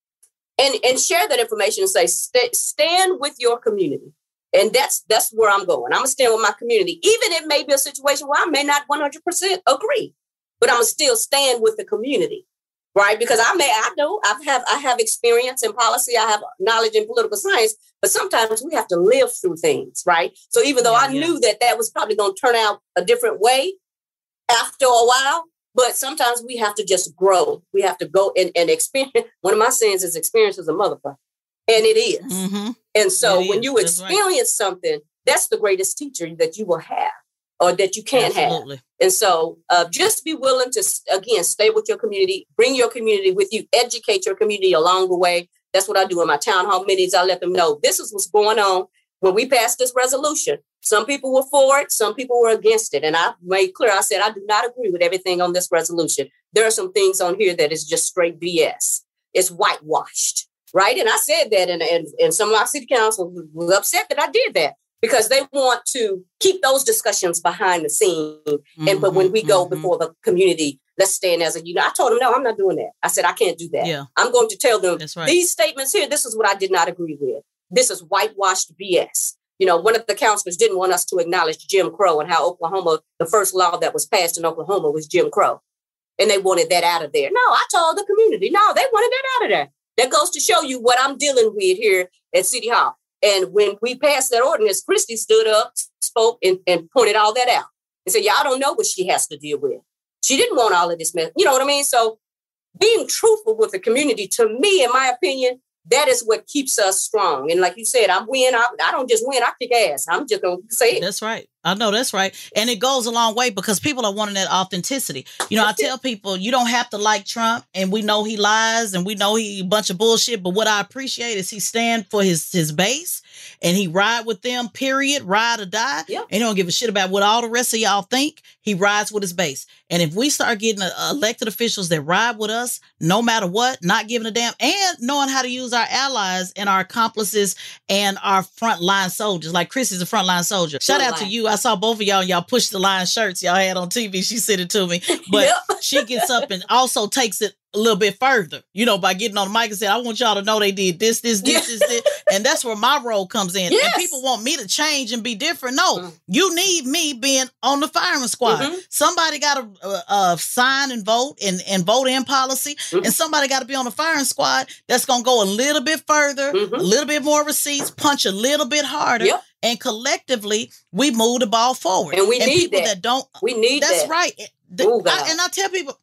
[SPEAKER 13] and and share that information and say, st- stand with your community. And that's that's where I'm going. I'm going to stand with my community. Even it may be a situation where I may not one hundred percent agree, but I'm going to still stand with the community, right? Because I may, I know I have I have experience in policy. I have knowledge in political science, but sometimes we have to live through things, right? So even though yeah, I yeah. knew that that was probably going to turn out a different way after a while, but sometimes we have to just grow. We have to go and, and experience. One of my sayings is experience is a motherfucker. And it is. Mm-hmm. And so it when is. you that's experience right. something, that's the greatest teacher that you will have or that you can Absolutely. have. And so uh, just be willing to, again, stay with your community, bring your community with you, educate your community along the way. That's what I do in my town hall meetings. I let them know this is what's going on. When we passed this resolution, some people were for it, some people were against it. And I made clear, I said, I do not agree with everything on this resolution. There are some things on here that is just straight B S. It's whitewashed. Right. And I said that and, and, and some of our city council was upset that I did that because they want to keep those discussions behind the scene. Mm-hmm, and but when we go mm-hmm. before the community, let's stand as a unit. I told them, no, I'm not doing that. I said, I can't do that. Yeah. I'm going to tell them right. these statements here. This is what I did not agree with. This is whitewashed B S. You know, one of the councilors didn't want us to acknowledge Jim Crow and how Oklahoma, the first law that was passed in Oklahoma was Jim Crow. And they wanted that out of there. No, I told the community, no, they wanted that out of there. That goes to show you what I'm dealing with here at City Hall. And when we passed that ordinance, Christy stood up, spoke, and, and pointed all that out. And said, y'all don't know what she has to deal with. She didn't want all of this mess. You know what I mean? So being truthful with the community, to me, in my opinion, that is what keeps us strong. And like you said, I win. I, I don't just win. I kick ass. I'm just going to say it.
[SPEAKER 9] That's right. I know that's right. And it goes a long way because people are wanting that authenticity. You know, I tell people you don't have to like Trump and we know he lies and we know he a bunch of bullshit. But what I appreciate is he stand for his, his base and he ride with them, period, ride or die. Yep. And he don't give a shit about what all the rest of y'all think. He rides with his base. And if we start getting uh, elected officials that ride with us, no matter what, not giving a damn and knowing how to use our allies and our accomplices and our frontline soldiers, like Chris is a frontline soldier. Shout out to you. I saw both of y'all, y'all push the line shirts y'all had on T V. She sent it to me, but yep. she gets up and also takes it a little bit further, you know, by getting on the mic and saying, I want y'all to know they did this, this, this, this, this. And that's where my role comes in. Yes. And people want me to change and be different. No, mm-hmm. you need me being on the firing squad. Mm-hmm. Somebody got to uh, uh, sign and vote and, and vote in policy. Mm-hmm. And somebody got to be on the firing squad that's going to go a little bit further, mm-hmm. a little bit more receipts, punch a little bit harder. Yep. And collectively, we move the ball forward.
[SPEAKER 13] And we
[SPEAKER 9] and
[SPEAKER 13] need
[SPEAKER 9] people
[SPEAKER 13] that.
[SPEAKER 9] that don't.
[SPEAKER 13] We need
[SPEAKER 9] that's
[SPEAKER 13] that.
[SPEAKER 9] That's right. The, Ooh, I, and I tell people,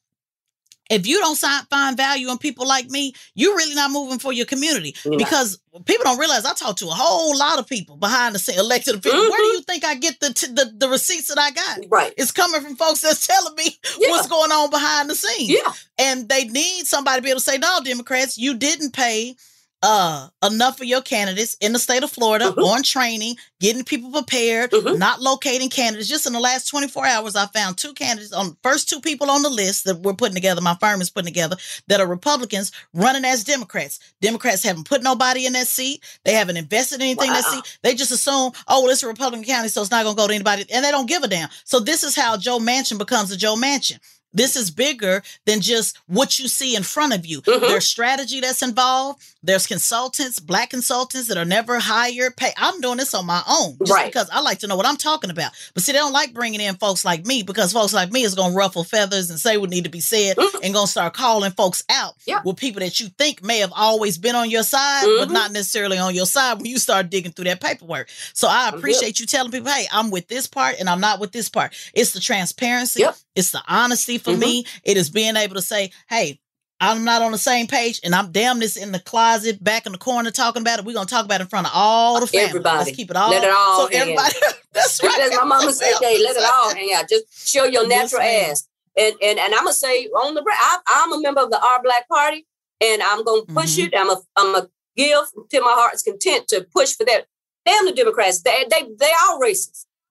[SPEAKER 9] if you don't find value in people like me, you're really not moving for your community. Yeah. Because people don't realize I talk to a whole lot of people behind the scene, elected officials. Mm-hmm. Where do you think I get the, t- the the receipts that I got?
[SPEAKER 13] Right.
[SPEAKER 9] It's coming from folks that's telling me yeah. what's going on behind the scenes.
[SPEAKER 13] Yeah.
[SPEAKER 9] And they need somebody to be able to say, no, Democrats, you didn't pay uh enough for your candidates in the state of Florida mm-hmm. on training, getting people prepared, mm-hmm. not locating candidates. Just in the last twenty-four hours, I found two candidates on first two people on the list that we're putting together, my firm is putting together, that are Republicans running as Democrats. Democrats haven't put nobody in that seat. They haven't invested in anything wow. in that seat. They just assume, oh, well, it's a Republican county, so it's not going to go to anybody. And they don't give a damn. So this is how Joe Manchin becomes a Joe Manchin. This is bigger than just what you see in front of you. Mm-hmm. There's strategy that's involved. There's consultants, black consultants that are never hired. Pay. I'm doing this on my own just right. because I like to know what I'm talking about. But see, they don't like bringing in folks like me because folks like me is going to ruffle feathers and say what need to be said mm-hmm. and going to start calling folks out yeah. with people that you think may have always been on your side, mm-hmm. but not necessarily on your side when you start digging through that paperwork. So I appreciate you telling people, hey, I'm with this part and I'm not with this part. It's the transparency. Yep. It's the honesty for mm-hmm. me. It is being able to say, hey, I'm not on the same page and I'm damn this in the closet, back in the corner talking about it. We're going to talk about it in front of all the family.
[SPEAKER 13] Everybody.
[SPEAKER 9] Let's keep it all.
[SPEAKER 13] Let it all
[SPEAKER 9] So everybody, that's right.
[SPEAKER 13] As my mama said, hey, let it all hang out. Just show your natural yes, ass. And, and and I'm going to say on the, I, I'm a member of the Our Black Party and I'm going to push mm-hmm. it. I'm a, I'm a give to my heart's content to push for that. Damn the Democrats. They, they, they all racist.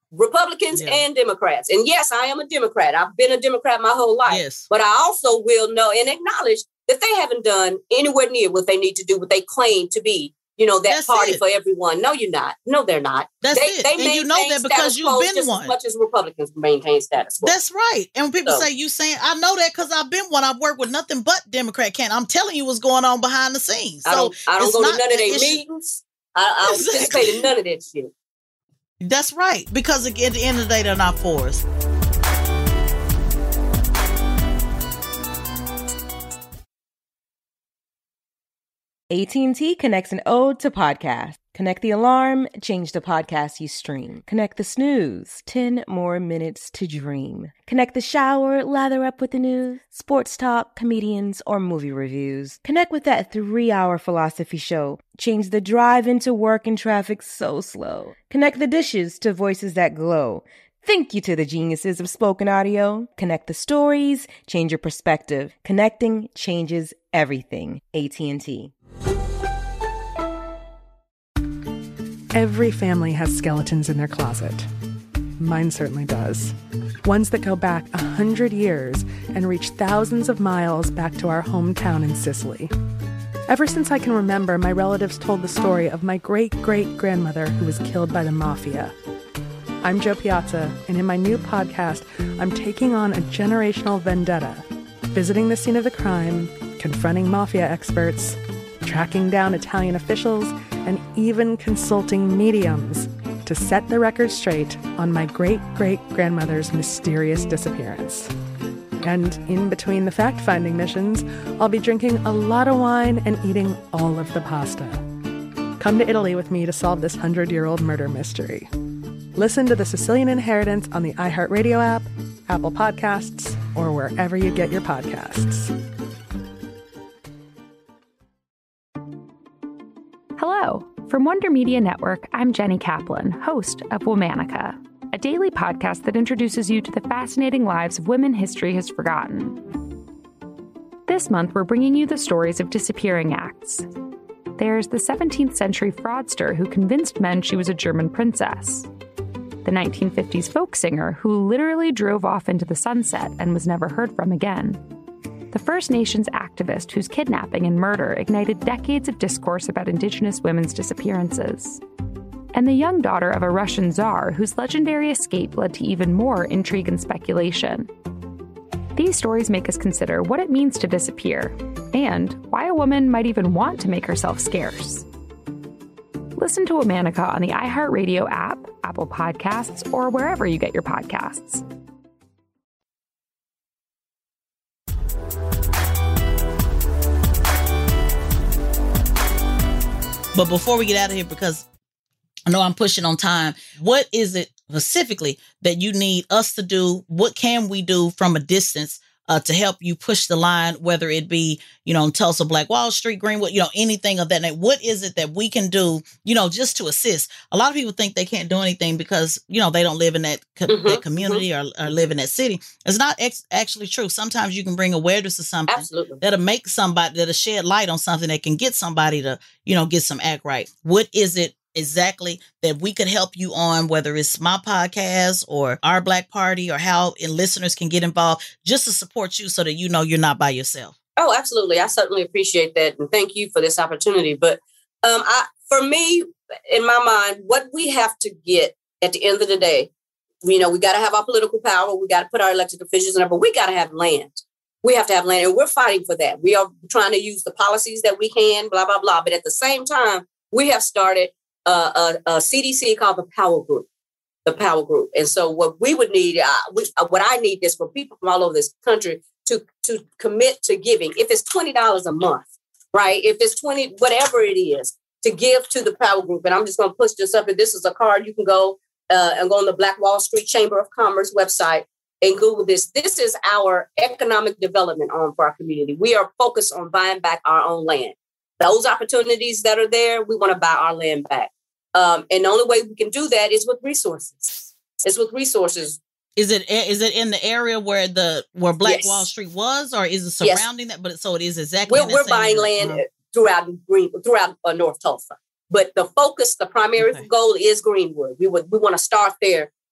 [SPEAKER 13] Republicans
[SPEAKER 9] Yeah.
[SPEAKER 13] and Democrats. And yes, I am a Democrat. I've been a Democrat my whole life.
[SPEAKER 9] Yes.
[SPEAKER 13] But I also will know and acknowledge that they haven't done anywhere near what they need to do, what they claim to be, you know, that
[SPEAKER 9] That's
[SPEAKER 13] party
[SPEAKER 9] it.
[SPEAKER 13] for everyone. No, you're not. No, they're not.
[SPEAKER 9] That's
[SPEAKER 13] they,
[SPEAKER 9] it.
[SPEAKER 13] They
[SPEAKER 9] And you know
[SPEAKER 13] maintain
[SPEAKER 9] that because
[SPEAKER 13] status
[SPEAKER 9] you've
[SPEAKER 13] quo
[SPEAKER 9] been
[SPEAKER 13] just
[SPEAKER 9] one.
[SPEAKER 13] as much as Republicans maintain status quo.
[SPEAKER 9] That's right. And when people
[SPEAKER 13] So-
[SPEAKER 9] say you saying, I know that because I've been one. I've worked with nothing but Democrat candidates. I'm telling you what's going on behind the scenes.
[SPEAKER 13] I
[SPEAKER 9] So
[SPEAKER 13] don't, I don't
[SPEAKER 9] it's
[SPEAKER 13] go to
[SPEAKER 9] not
[SPEAKER 13] none of
[SPEAKER 9] that
[SPEAKER 13] their
[SPEAKER 9] issue.
[SPEAKER 13] meetings. I, I don't
[SPEAKER 9] Exactly.
[SPEAKER 13] participate in none of that shit.
[SPEAKER 9] That's right. Because at the end of the day, they're not for us.
[SPEAKER 1] A T and T connects an ode to podcast. Connect the alarm, change the podcast you stream. Connect the snooze, ten more minutes to dream. Connect the shower, lather up with the news, sports talk, comedians, or movie reviews. Connect with that three-hour philosophy show. Change the drive into work and traffic so slow. Connect the dishes to voices that glow. Thank you to the geniuses of spoken audio. Connect the stories, change your perspective. Connecting changes everything. A T and T.
[SPEAKER 19] Every family has skeletons in their closet. Mine certainly does. Ones that go back a hundred years and reach thousands of miles back to our hometown in Sicily. Ever since I can remember, my relatives told the story of my great-great-grandmother who was killed by the mafia. I'm Jo Piazza, and in my new podcast, I'm taking on a generational vendetta, visiting the scene of the crime, confronting mafia experts, tracking down Italian officials, and even consulting mediums to set the record straight on my great-great-grandmother's mysterious disappearance. And in between the fact-finding missions, I'll be drinking a lot of wine and eating all of the pasta. Come to Italy with me to solve this hundred-year-old murder mystery. Listen to The Sicilian Inheritance on the iHeartRadio app, Apple Podcasts, or wherever you get your podcasts.
[SPEAKER 20] Hello. From Wonder Media Network, I'm Jenny Kaplan, host of Womanica, a daily podcast that introduces you to the fascinating lives of women history has forgotten. This month, we're bringing you the stories of disappearing acts. There's the seventeenth century fraudster who convinced men she was a German princess. The nineteen fifties folk singer who literally drove off into the sunset and was never heard from again. The First Nations activist whose kidnapping and murder ignited decades of discourse about Indigenous women's disappearances. And the young daughter of a Russian czar whose legendary escape led to even more intrigue and speculation. These stories make us consider what it means to disappear, and why a woman might even want to make herself scarce. Listen to Womanica on the iHeartRadio app, Apple Podcasts, or wherever you get your podcasts.
[SPEAKER 9] But before we get out of here, because I know I'm pushing on time, what is it specifically that you need us to do? What can we do from a distance uh, to help you push the line, whether it be, you know, in Tulsa, Black Wall Street, Greenwood, you know, anything of that nature? What is it that we can do, you know, just to assist? A lot of people think they can't do anything because, you know, they don't live in that, co-
[SPEAKER 13] Mm-hmm,
[SPEAKER 9] that community or, or live in that city. It's not ex- actually true. Sometimes you can bring awareness to something
[SPEAKER 13] Absolutely.
[SPEAKER 9] that'll make somebody, that'll shed light on something that can get somebody to, you know, get some act right. What is it exactly that we could help you on, whether it's my podcast or our Black Party, or how and listeners can get involved just to support you so that you know you're not by yourself?
[SPEAKER 13] Oh, absolutely. I certainly appreciate that. And thank you for this opportunity. But um, I, for me, in my mind, what we have to get at the end of the day, you know, we got to have our political power. We got to put our elected officials in there, but we got to have land. We have to have land, and we're fighting for that. We are trying to use the policies that we can, blah, blah, blah. But at the same time, we have started uh, a, a C D C called the Power Group, the Power Group. And so what we would need, uh, we, uh, what I need is for people from all over this country to, to commit to giving. If it's twenty dollars a month, right? If it's twenty, whatever it is, to give to the Power Group. And I'm just going to push this up. And this is a card. You can go uh, and go on the Black Wall Street Chamber of Commerce website and Google this. This is our economic development arm for our community. We are focused on buying back our own land. Those opportunities that are there, we want to buy our land back. Um, and the only way we can do that is with resources. It's with resources.
[SPEAKER 9] Is it is it in the area where the where Black
[SPEAKER 13] Yes.
[SPEAKER 9] Wall Street was, or is it
[SPEAKER 13] Yes.
[SPEAKER 9] surrounding that? But so it is exactly.
[SPEAKER 13] We're,
[SPEAKER 9] in that
[SPEAKER 13] we're
[SPEAKER 9] same
[SPEAKER 13] buying
[SPEAKER 9] area.
[SPEAKER 13] land
[SPEAKER 9] Uh-huh.
[SPEAKER 13] throughout Green, throughout uh, North Tulsa. But the focus, the primary
[SPEAKER 9] Okay.
[SPEAKER 13] goal is Greenwood. We would we want to start there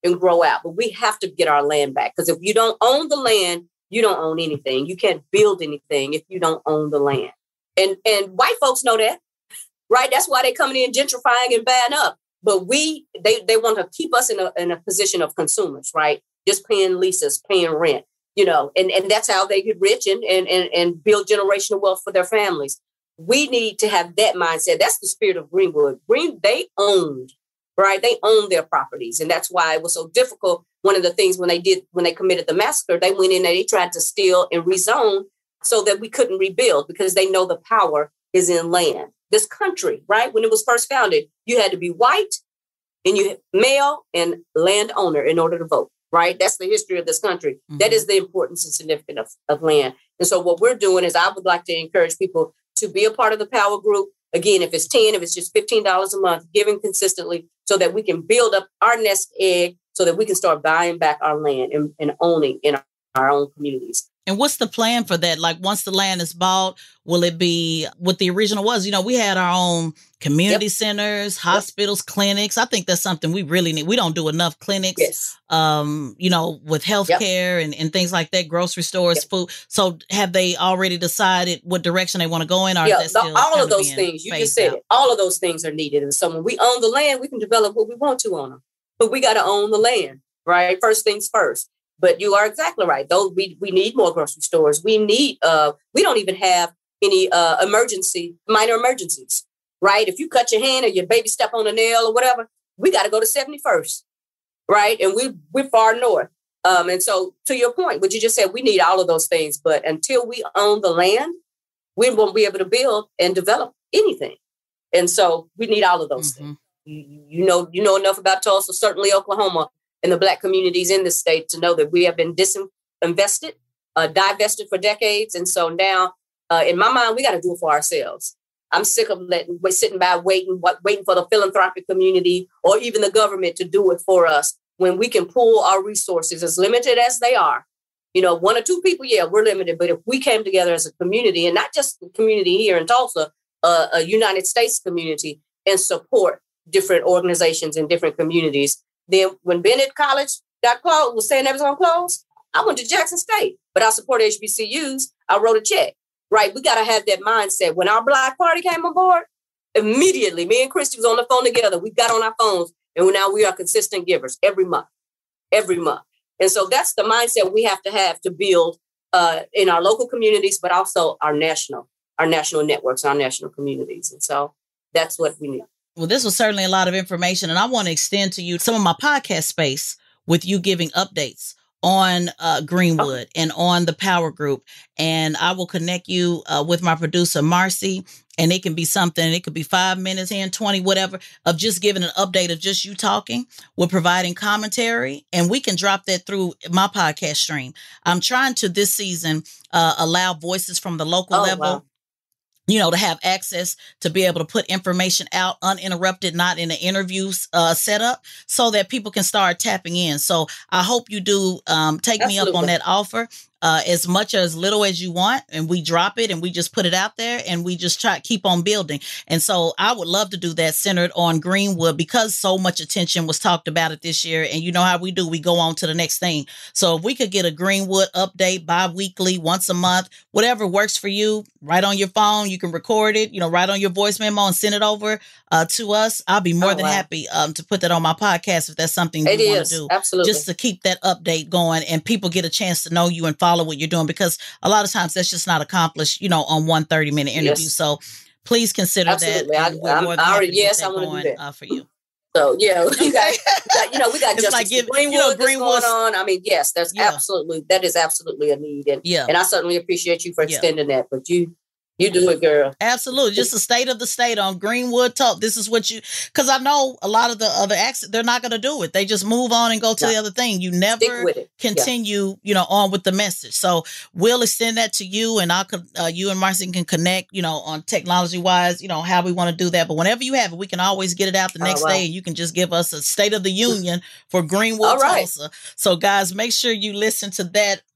[SPEAKER 13] and grow out. But we have to get our land back, because if you don't own the land, you don't own anything. You can't build anything if you don't own the land. And and white folks know that, right? That's why they're coming in gentrifying and buying up. But we, they they want to keep us in a in a position of consumers, right? Just paying leases, paying rent, you know, and, and that's how they get rich and, and, and, and build generational wealth for their families. We need to have that mindset. That's the spirit of Greenwood. Green, they owned, right? They owned their properties. And that's why it was so difficult. One of the things when they did, when they committed the massacre, they went in and they tried to steal and rezone so that we couldn't rebuild, because they know the power is in land. This country, right? When it was first founded, you had to be white and you male and landowner in order to vote, right? That's the history of this country. Mm-hmm. That is the importance and significance of, of land. And so what we're doing is I would like to encourage people to be a part of the Power Group. Again, if it's ten, if it's just fifteen dollars a month, giving consistently so that we can build up our nest egg so that we can start buying back our land and, and owning in our, our own communities.
[SPEAKER 9] And what's the plan for that? Like, once the land is bought, will it be what the original was? You know, we had our own community yep. centers, hospitals, yep. clinics. I think that's something we really need. We don't do enough clinics, yes. um, you know, with healthcare yep. and, and things like that, grocery stores, yep. food. So have they already decided what direction they want to go in? Or
[SPEAKER 13] yeah,
[SPEAKER 9] is that still
[SPEAKER 13] all of those things, you just said out? It, all of those things are needed. And so when we own the land, we can develop what we want to on them. But we got to own the land, right? First things first. But you are exactly right. Though we we need more grocery stores. We need uh we don't even have any uh emergency minor emergencies, right? If you cut your hand or your baby step on a nail or whatever, we got to go to seventy-first, right? And we we're far north. Um, and so to your point, what you just said, we need all of those things. But until we own the land, we won't be able to build and develop anything. And so we need all of those mm-hmm. things. You, you know, you know enough about Tulsa, certainly Oklahoma, and the Black communities in the state to know that we have been disinvested, uh, divested for decades. And so now, uh, in my mind, we got to do it for ourselves. I'm sick of letting, we're sitting by waiting, what, waiting for the philanthropic community or even the government to do it for us when we can pool our resources, as limited as they are. You know, one or two people, yeah, we're limited. But if we came together as a community, and not just the community here in Tulsa, uh, a United States community, and support different organizations in different communities. Then when Bennett College got closed, was saying that was going to close, I went to Jackson State, but I support H B C Us. I wrote a check, right? We got to have that mindset. When our Black Party came on board, immediately, me and Christy was on the phone together. We got on our phones, and now we are consistent givers every month, every month. And so that's the mindset we have to have to build uh, in our local communities, but also our national, our national networks, our national communities. And so that's what we need.
[SPEAKER 9] Well, this was certainly a lot of information, and I want to extend to you some of my podcast space with you giving updates on uh, Greenwood and on the Power Group. And I will connect you uh, with my producer, Marcy, and it can be something. It could be five minutes, ten, twenty, whatever, of just giving an update of just you talking. We're providing commentary, and we can drop that through my podcast stream. I'm trying to this season uh, allow voices from the local
[SPEAKER 13] oh,
[SPEAKER 9] level.
[SPEAKER 13] Wow.
[SPEAKER 9] You know, to have access to be able to put information out uninterrupted, not in an interview uh, setup, so that people can start tapping in. So I hope you do um, take Absolutely. me up on that offer. Uh, as much or as little as you want, and we drop it and we just put it out there and we just try to keep on building. And so I would love to do that centered on Greenwood, because so much attention was talked about it this year. And you know how we do, we go on to the next thing. So if we could get a Greenwood update bi-weekly, once a month, whatever works for you, right on your phone, you can record it, you know, right on your voice memo and send it over uh, to us. I'll be more oh, than wow. happy um, to put that on my podcast if that's something you want to do.
[SPEAKER 13] Absolutely.
[SPEAKER 9] Just to keep that update going and people get a chance to know you and follow what you're doing, because a lot of times that's just not accomplished, you know, on one thirty minute interview. Yes. So please consider
[SPEAKER 13] Absolutely.
[SPEAKER 9] that.
[SPEAKER 13] I, I'm, I already, yes, I want to do that
[SPEAKER 9] uh, for you.
[SPEAKER 13] So yeah, we got, got, you know, we got
[SPEAKER 9] it's
[SPEAKER 13] Justice
[SPEAKER 9] like give,
[SPEAKER 13] Greenwood,
[SPEAKER 9] you know, Greenwood
[SPEAKER 13] going on. I mean, yes, that's yeah. absolutely, that is absolutely a need. And,
[SPEAKER 9] yeah.
[SPEAKER 13] and I certainly appreciate you for
[SPEAKER 9] yeah.
[SPEAKER 13] extending that, but you, You do it, girl.
[SPEAKER 9] Absolutely. Just the state of the state on Greenwood Talk. This is what you, because I know a lot of the other acts, they're not going to do it. They just move on and go to no. the other thing. You never continue, yeah. you know, on with the message. So we'll extend that to you, and I'll, uh, you and Marcy can connect, you know, on technology wise, you know, how we want to do that. But whenever you have it, we can always get it out the next oh, wow. day, and you can just give us a state of the union for Greenwood,
[SPEAKER 13] right.
[SPEAKER 9] Tulsa. So guys, make sure you listen to that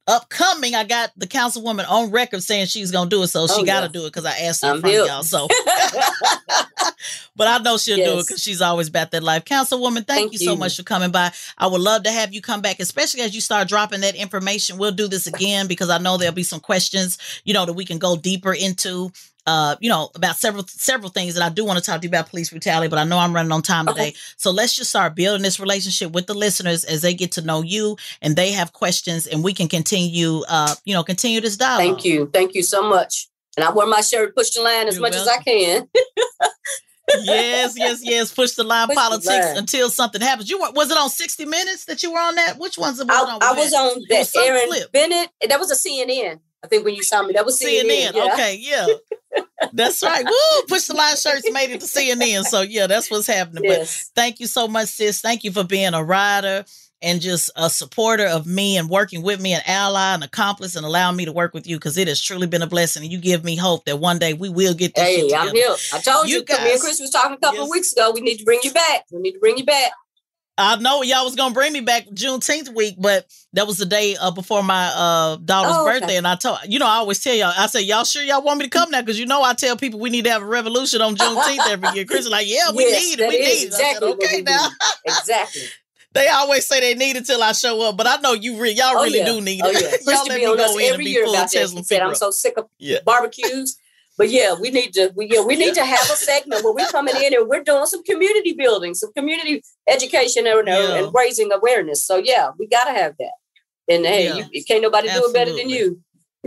[SPEAKER 9] upcoming, I got the councilwoman on record saying she's going to do it. So she
[SPEAKER 13] Oh,
[SPEAKER 9] got to
[SPEAKER 13] yeah.
[SPEAKER 9] do it because I asked her in
[SPEAKER 13] I'm
[SPEAKER 9] front of
[SPEAKER 13] built.
[SPEAKER 9] y'all. So, but I know she'll do it
[SPEAKER 13] Yes.
[SPEAKER 9] because she's always about that life. Councilwoman, thank,
[SPEAKER 13] Thank
[SPEAKER 9] you so
[SPEAKER 13] you.
[SPEAKER 9] much for coming by. I would love to have you come back, especially as you start dropping that information. We'll do this again because I know there'll be some questions, you know, that we can go deeper into. Uh, you know, about several several things that I do want to talk to you about police brutality, but I know I'm running on time today.
[SPEAKER 13] Okay.
[SPEAKER 9] So let's just start building this relationship with the listeners as they get to know you and they have questions, and we can continue, uh, you know, continue this dialogue.
[SPEAKER 13] Thank you. Thank you so much. And I wear my shirt, push the line as
[SPEAKER 9] You're
[SPEAKER 13] much
[SPEAKER 9] welcome.
[SPEAKER 13] as I can.
[SPEAKER 9] Yes, yes, yes. Push the line
[SPEAKER 13] Push the
[SPEAKER 9] politics
[SPEAKER 13] line.
[SPEAKER 9] until something happens. You were, was it on sixty minutes that you were on that? Which ones was it
[SPEAKER 13] I,
[SPEAKER 9] on?
[SPEAKER 13] I was on
[SPEAKER 9] It
[SPEAKER 13] that
[SPEAKER 9] was some
[SPEAKER 13] Aaron
[SPEAKER 9] clip.
[SPEAKER 13] Bennett. That was a C N N. I think when you saw me, that was C N N.
[SPEAKER 9] C N N.
[SPEAKER 13] yeah.
[SPEAKER 9] Okay, yeah. That's right. Woo! Push the line shirts made it to C N N. So yeah, that's what's happening.
[SPEAKER 13] Yes.
[SPEAKER 9] But thank you so much, sis. Thank you for being a rider and just a supporter of me and working with me, an ally, an accomplice, and allowing me to work with you because it has truly been a blessing. And you give me hope that one day we will get this shit
[SPEAKER 13] Hey,
[SPEAKER 9] together.
[SPEAKER 13] I'm here. I told you,
[SPEAKER 9] You
[SPEAKER 13] 'cause me
[SPEAKER 9] guys-
[SPEAKER 13] and Chris was talking a couple
[SPEAKER 9] Yes.
[SPEAKER 13] of weeks ago. We need to bring you back. We need to bring you back.
[SPEAKER 9] I know y'all was gonna bring me back Juneteenth week, but that was the day uh, before my uh, daughter's
[SPEAKER 13] Oh, okay.
[SPEAKER 9] birthday, and I told you know I always tell y'all, I say y'all sure y'all want me to come now because you know I tell people we need to have a revolution on Juneteenth every year. Chris is like, yeah, we
[SPEAKER 13] Yes,
[SPEAKER 9] need it,
[SPEAKER 13] that
[SPEAKER 9] we
[SPEAKER 13] is
[SPEAKER 9] need it.
[SPEAKER 13] exactly
[SPEAKER 9] I said,
[SPEAKER 13] what
[SPEAKER 9] okay
[SPEAKER 13] we
[SPEAKER 9] now.
[SPEAKER 13] need. Exactly.
[SPEAKER 9] They always say they need it till I show up, but I know you re- y'all
[SPEAKER 13] Oh,
[SPEAKER 9] really
[SPEAKER 13] yeah.
[SPEAKER 9] do need
[SPEAKER 13] Oh,
[SPEAKER 9] it.
[SPEAKER 13] yeah.
[SPEAKER 9] Y'all
[SPEAKER 13] Chris to
[SPEAKER 9] let
[SPEAKER 13] be
[SPEAKER 9] me
[SPEAKER 13] on
[SPEAKER 9] go
[SPEAKER 13] us
[SPEAKER 9] in and
[SPEAKER 13] every
[SPEAKER 9] be
[SPEAKER 13] year
[SPEAKER 9] full
[SPEAKER 13] about that.
[SPEAKER 9] Tesla
[SPEAKER 13] He said, I'm
[SPEAKER 9] Figaro.
[SPEAKER 13] so sick of
[SPEAKER 9] Yeah.
[SPEAKER 13] barbecues. But yeah, we need to we yeah, we need to have a segment where we're coming in and we're doing some community building, some community education and,
[SPEAKER 9] Yeah.
[SPEAKER 13] and raising awareness. So yeah, we gotta have that. And hey,
[SPEAKER 9] Yeah.
[SPEAKER 13] you, you can't nobody do it better than you.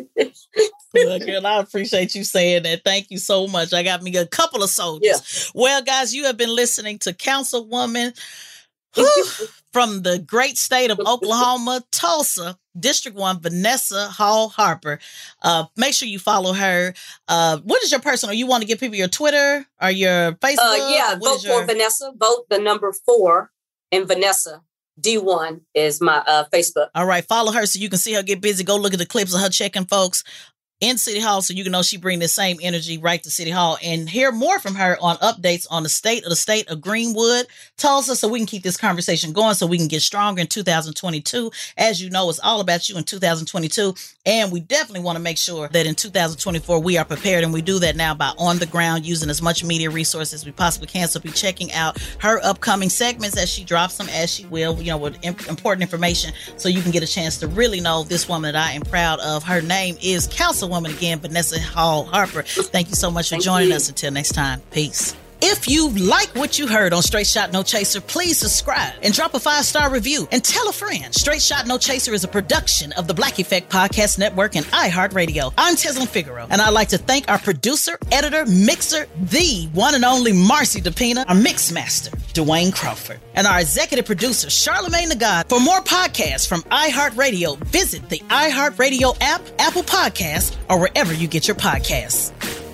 [SPEAKER 9] Well, girl, I appreciate you saying that. Thank you so much. I got me a couple of soldiers. Well, guys, you have been listening to Councilwoman whew, from the great state of Oklahoma, Tulsa, District one, Vanessa Hall Harper. Uh, make sure you follow her. Uh, what is your personal? You want to give people your Twitter or your Facebook?
[SPEAKER 13] Uh yeah,
[SPEAKER 9] What
[SPEAKER 13] vote
[SPEAKER 9] is your-
[SPEAKER 13] for Vanessa, vote the number four and Vanessa. D one is my uh Facebook.
[SPEAKER 9] All right, follow her so you can see her get busy. Go look at the clips of her checking folks in City Hall so you can know she bring the same energy right to City Hall, and hear more from her on updates on the state of the state of Greenwood, Tulsa, so we can keep this conversation going so we can get stronger in two thousand twenty-two. As you know, it's all about you in two thousand twenty-two, and we definitely want to make sure that in two thousand twenty-four we are prepared, and we do that now by on the ground using as much media resources as we possibly can. So be checking out her upcoming segments as she drops them, as she will, you know, with imp- important information so you can get a chance to really know this woman that I am proud of. Her name is Councilwoman again, Vanessa Hall Harper. Thank you so much for
[SPEAKER 13] Thank
[SPEAKER 9] joining
[SPEAKER 13] you.
[SPEAKER 9] us. Until next time, peace. If you like what you heard on Straight Shot No Chaser, please subscribe and drop a five-star review and tell a friend. Straight Shot No Chaser is a production of the Black Effect Podcast Network and iHeartRadio. I'm Teslin Figaro, and I'd like to thank our producer, editor, mixer, the one and only Marcy DePina, our mix master, Dwayne Crawford, and our executive producer, Charlemagne the God. For more podcasts from iHeartRadio, visit the iHeartRadio app, Apple Podcasts, or wherever you get your podcasts.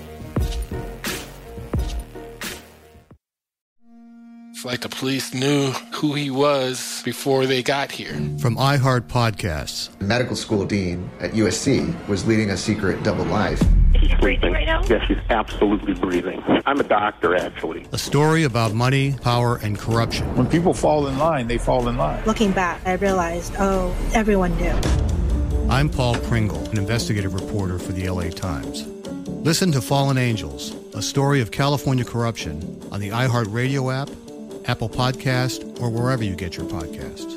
[SPEAKER 2] It's like the police knew who he was before they got here.
[SPEAKER 3] From iHeart Podcasts.
[SPEAKER 4] The medical school dean at U S C was leading a secret double life.
[SPEAKER 6] She's breathing right now? Yes, she's absolutely breathing. I'm a doctor, actually.
[SPEAKER 3] A story about money, power, and corruption.
[SPEAKER 7] When people fall in line, they fall in line.
[SPEAKER 8] Looking back, I realized, oh, everyone knew.
[SPEAKER 3] I'm Paul Pringle, an investigative reporter for the L A Times. Listen to Fallen Angels, a story of California corruption on the iHeartRadio app, Apple Podcast, or wherever you get your podcasts.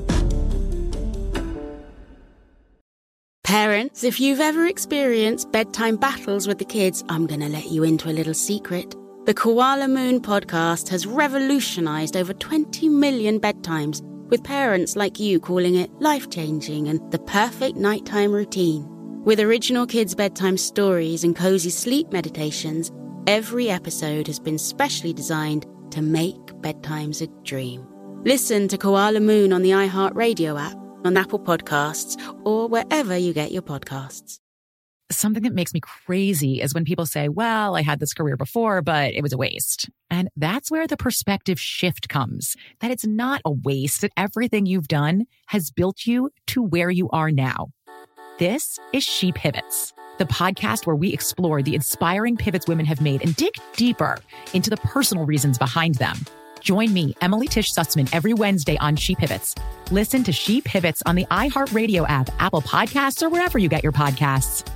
[SPEAKER 21] Parents, if you've ever experienced bedtime battles with the kids, I'm going to let you into a little secret. The Koala Moon podcast has revolutionized over twenty million bedtimes, with parents like you calling it life-changing and the perfect nighttime routine. With original kids' bedtime stories and cozy sleep meditations, every episode has been specially designed to make bedtimes a dream. Listen to Koala Moon on the iHeartRadio app, on Apple Podcasts, or wherever you get your podcasts.
[SPEAKER 22] Something that makes me crazy is when people say, well, I had this career before, but it was a waste. And that's where the perspective shift comes, that it's not a waste, that everything you've done has built you to where you are now. This is She Pivots, the podcast where we explore the inspiring pivots women have made and dig deeper into the personal reasons behind them. Join me, Emily Tish Sussman, every Wednesday on She Pivots Listen to She Pivots on the iHeartRadio app, Apple Podcasts, or wherever you get your podcasts.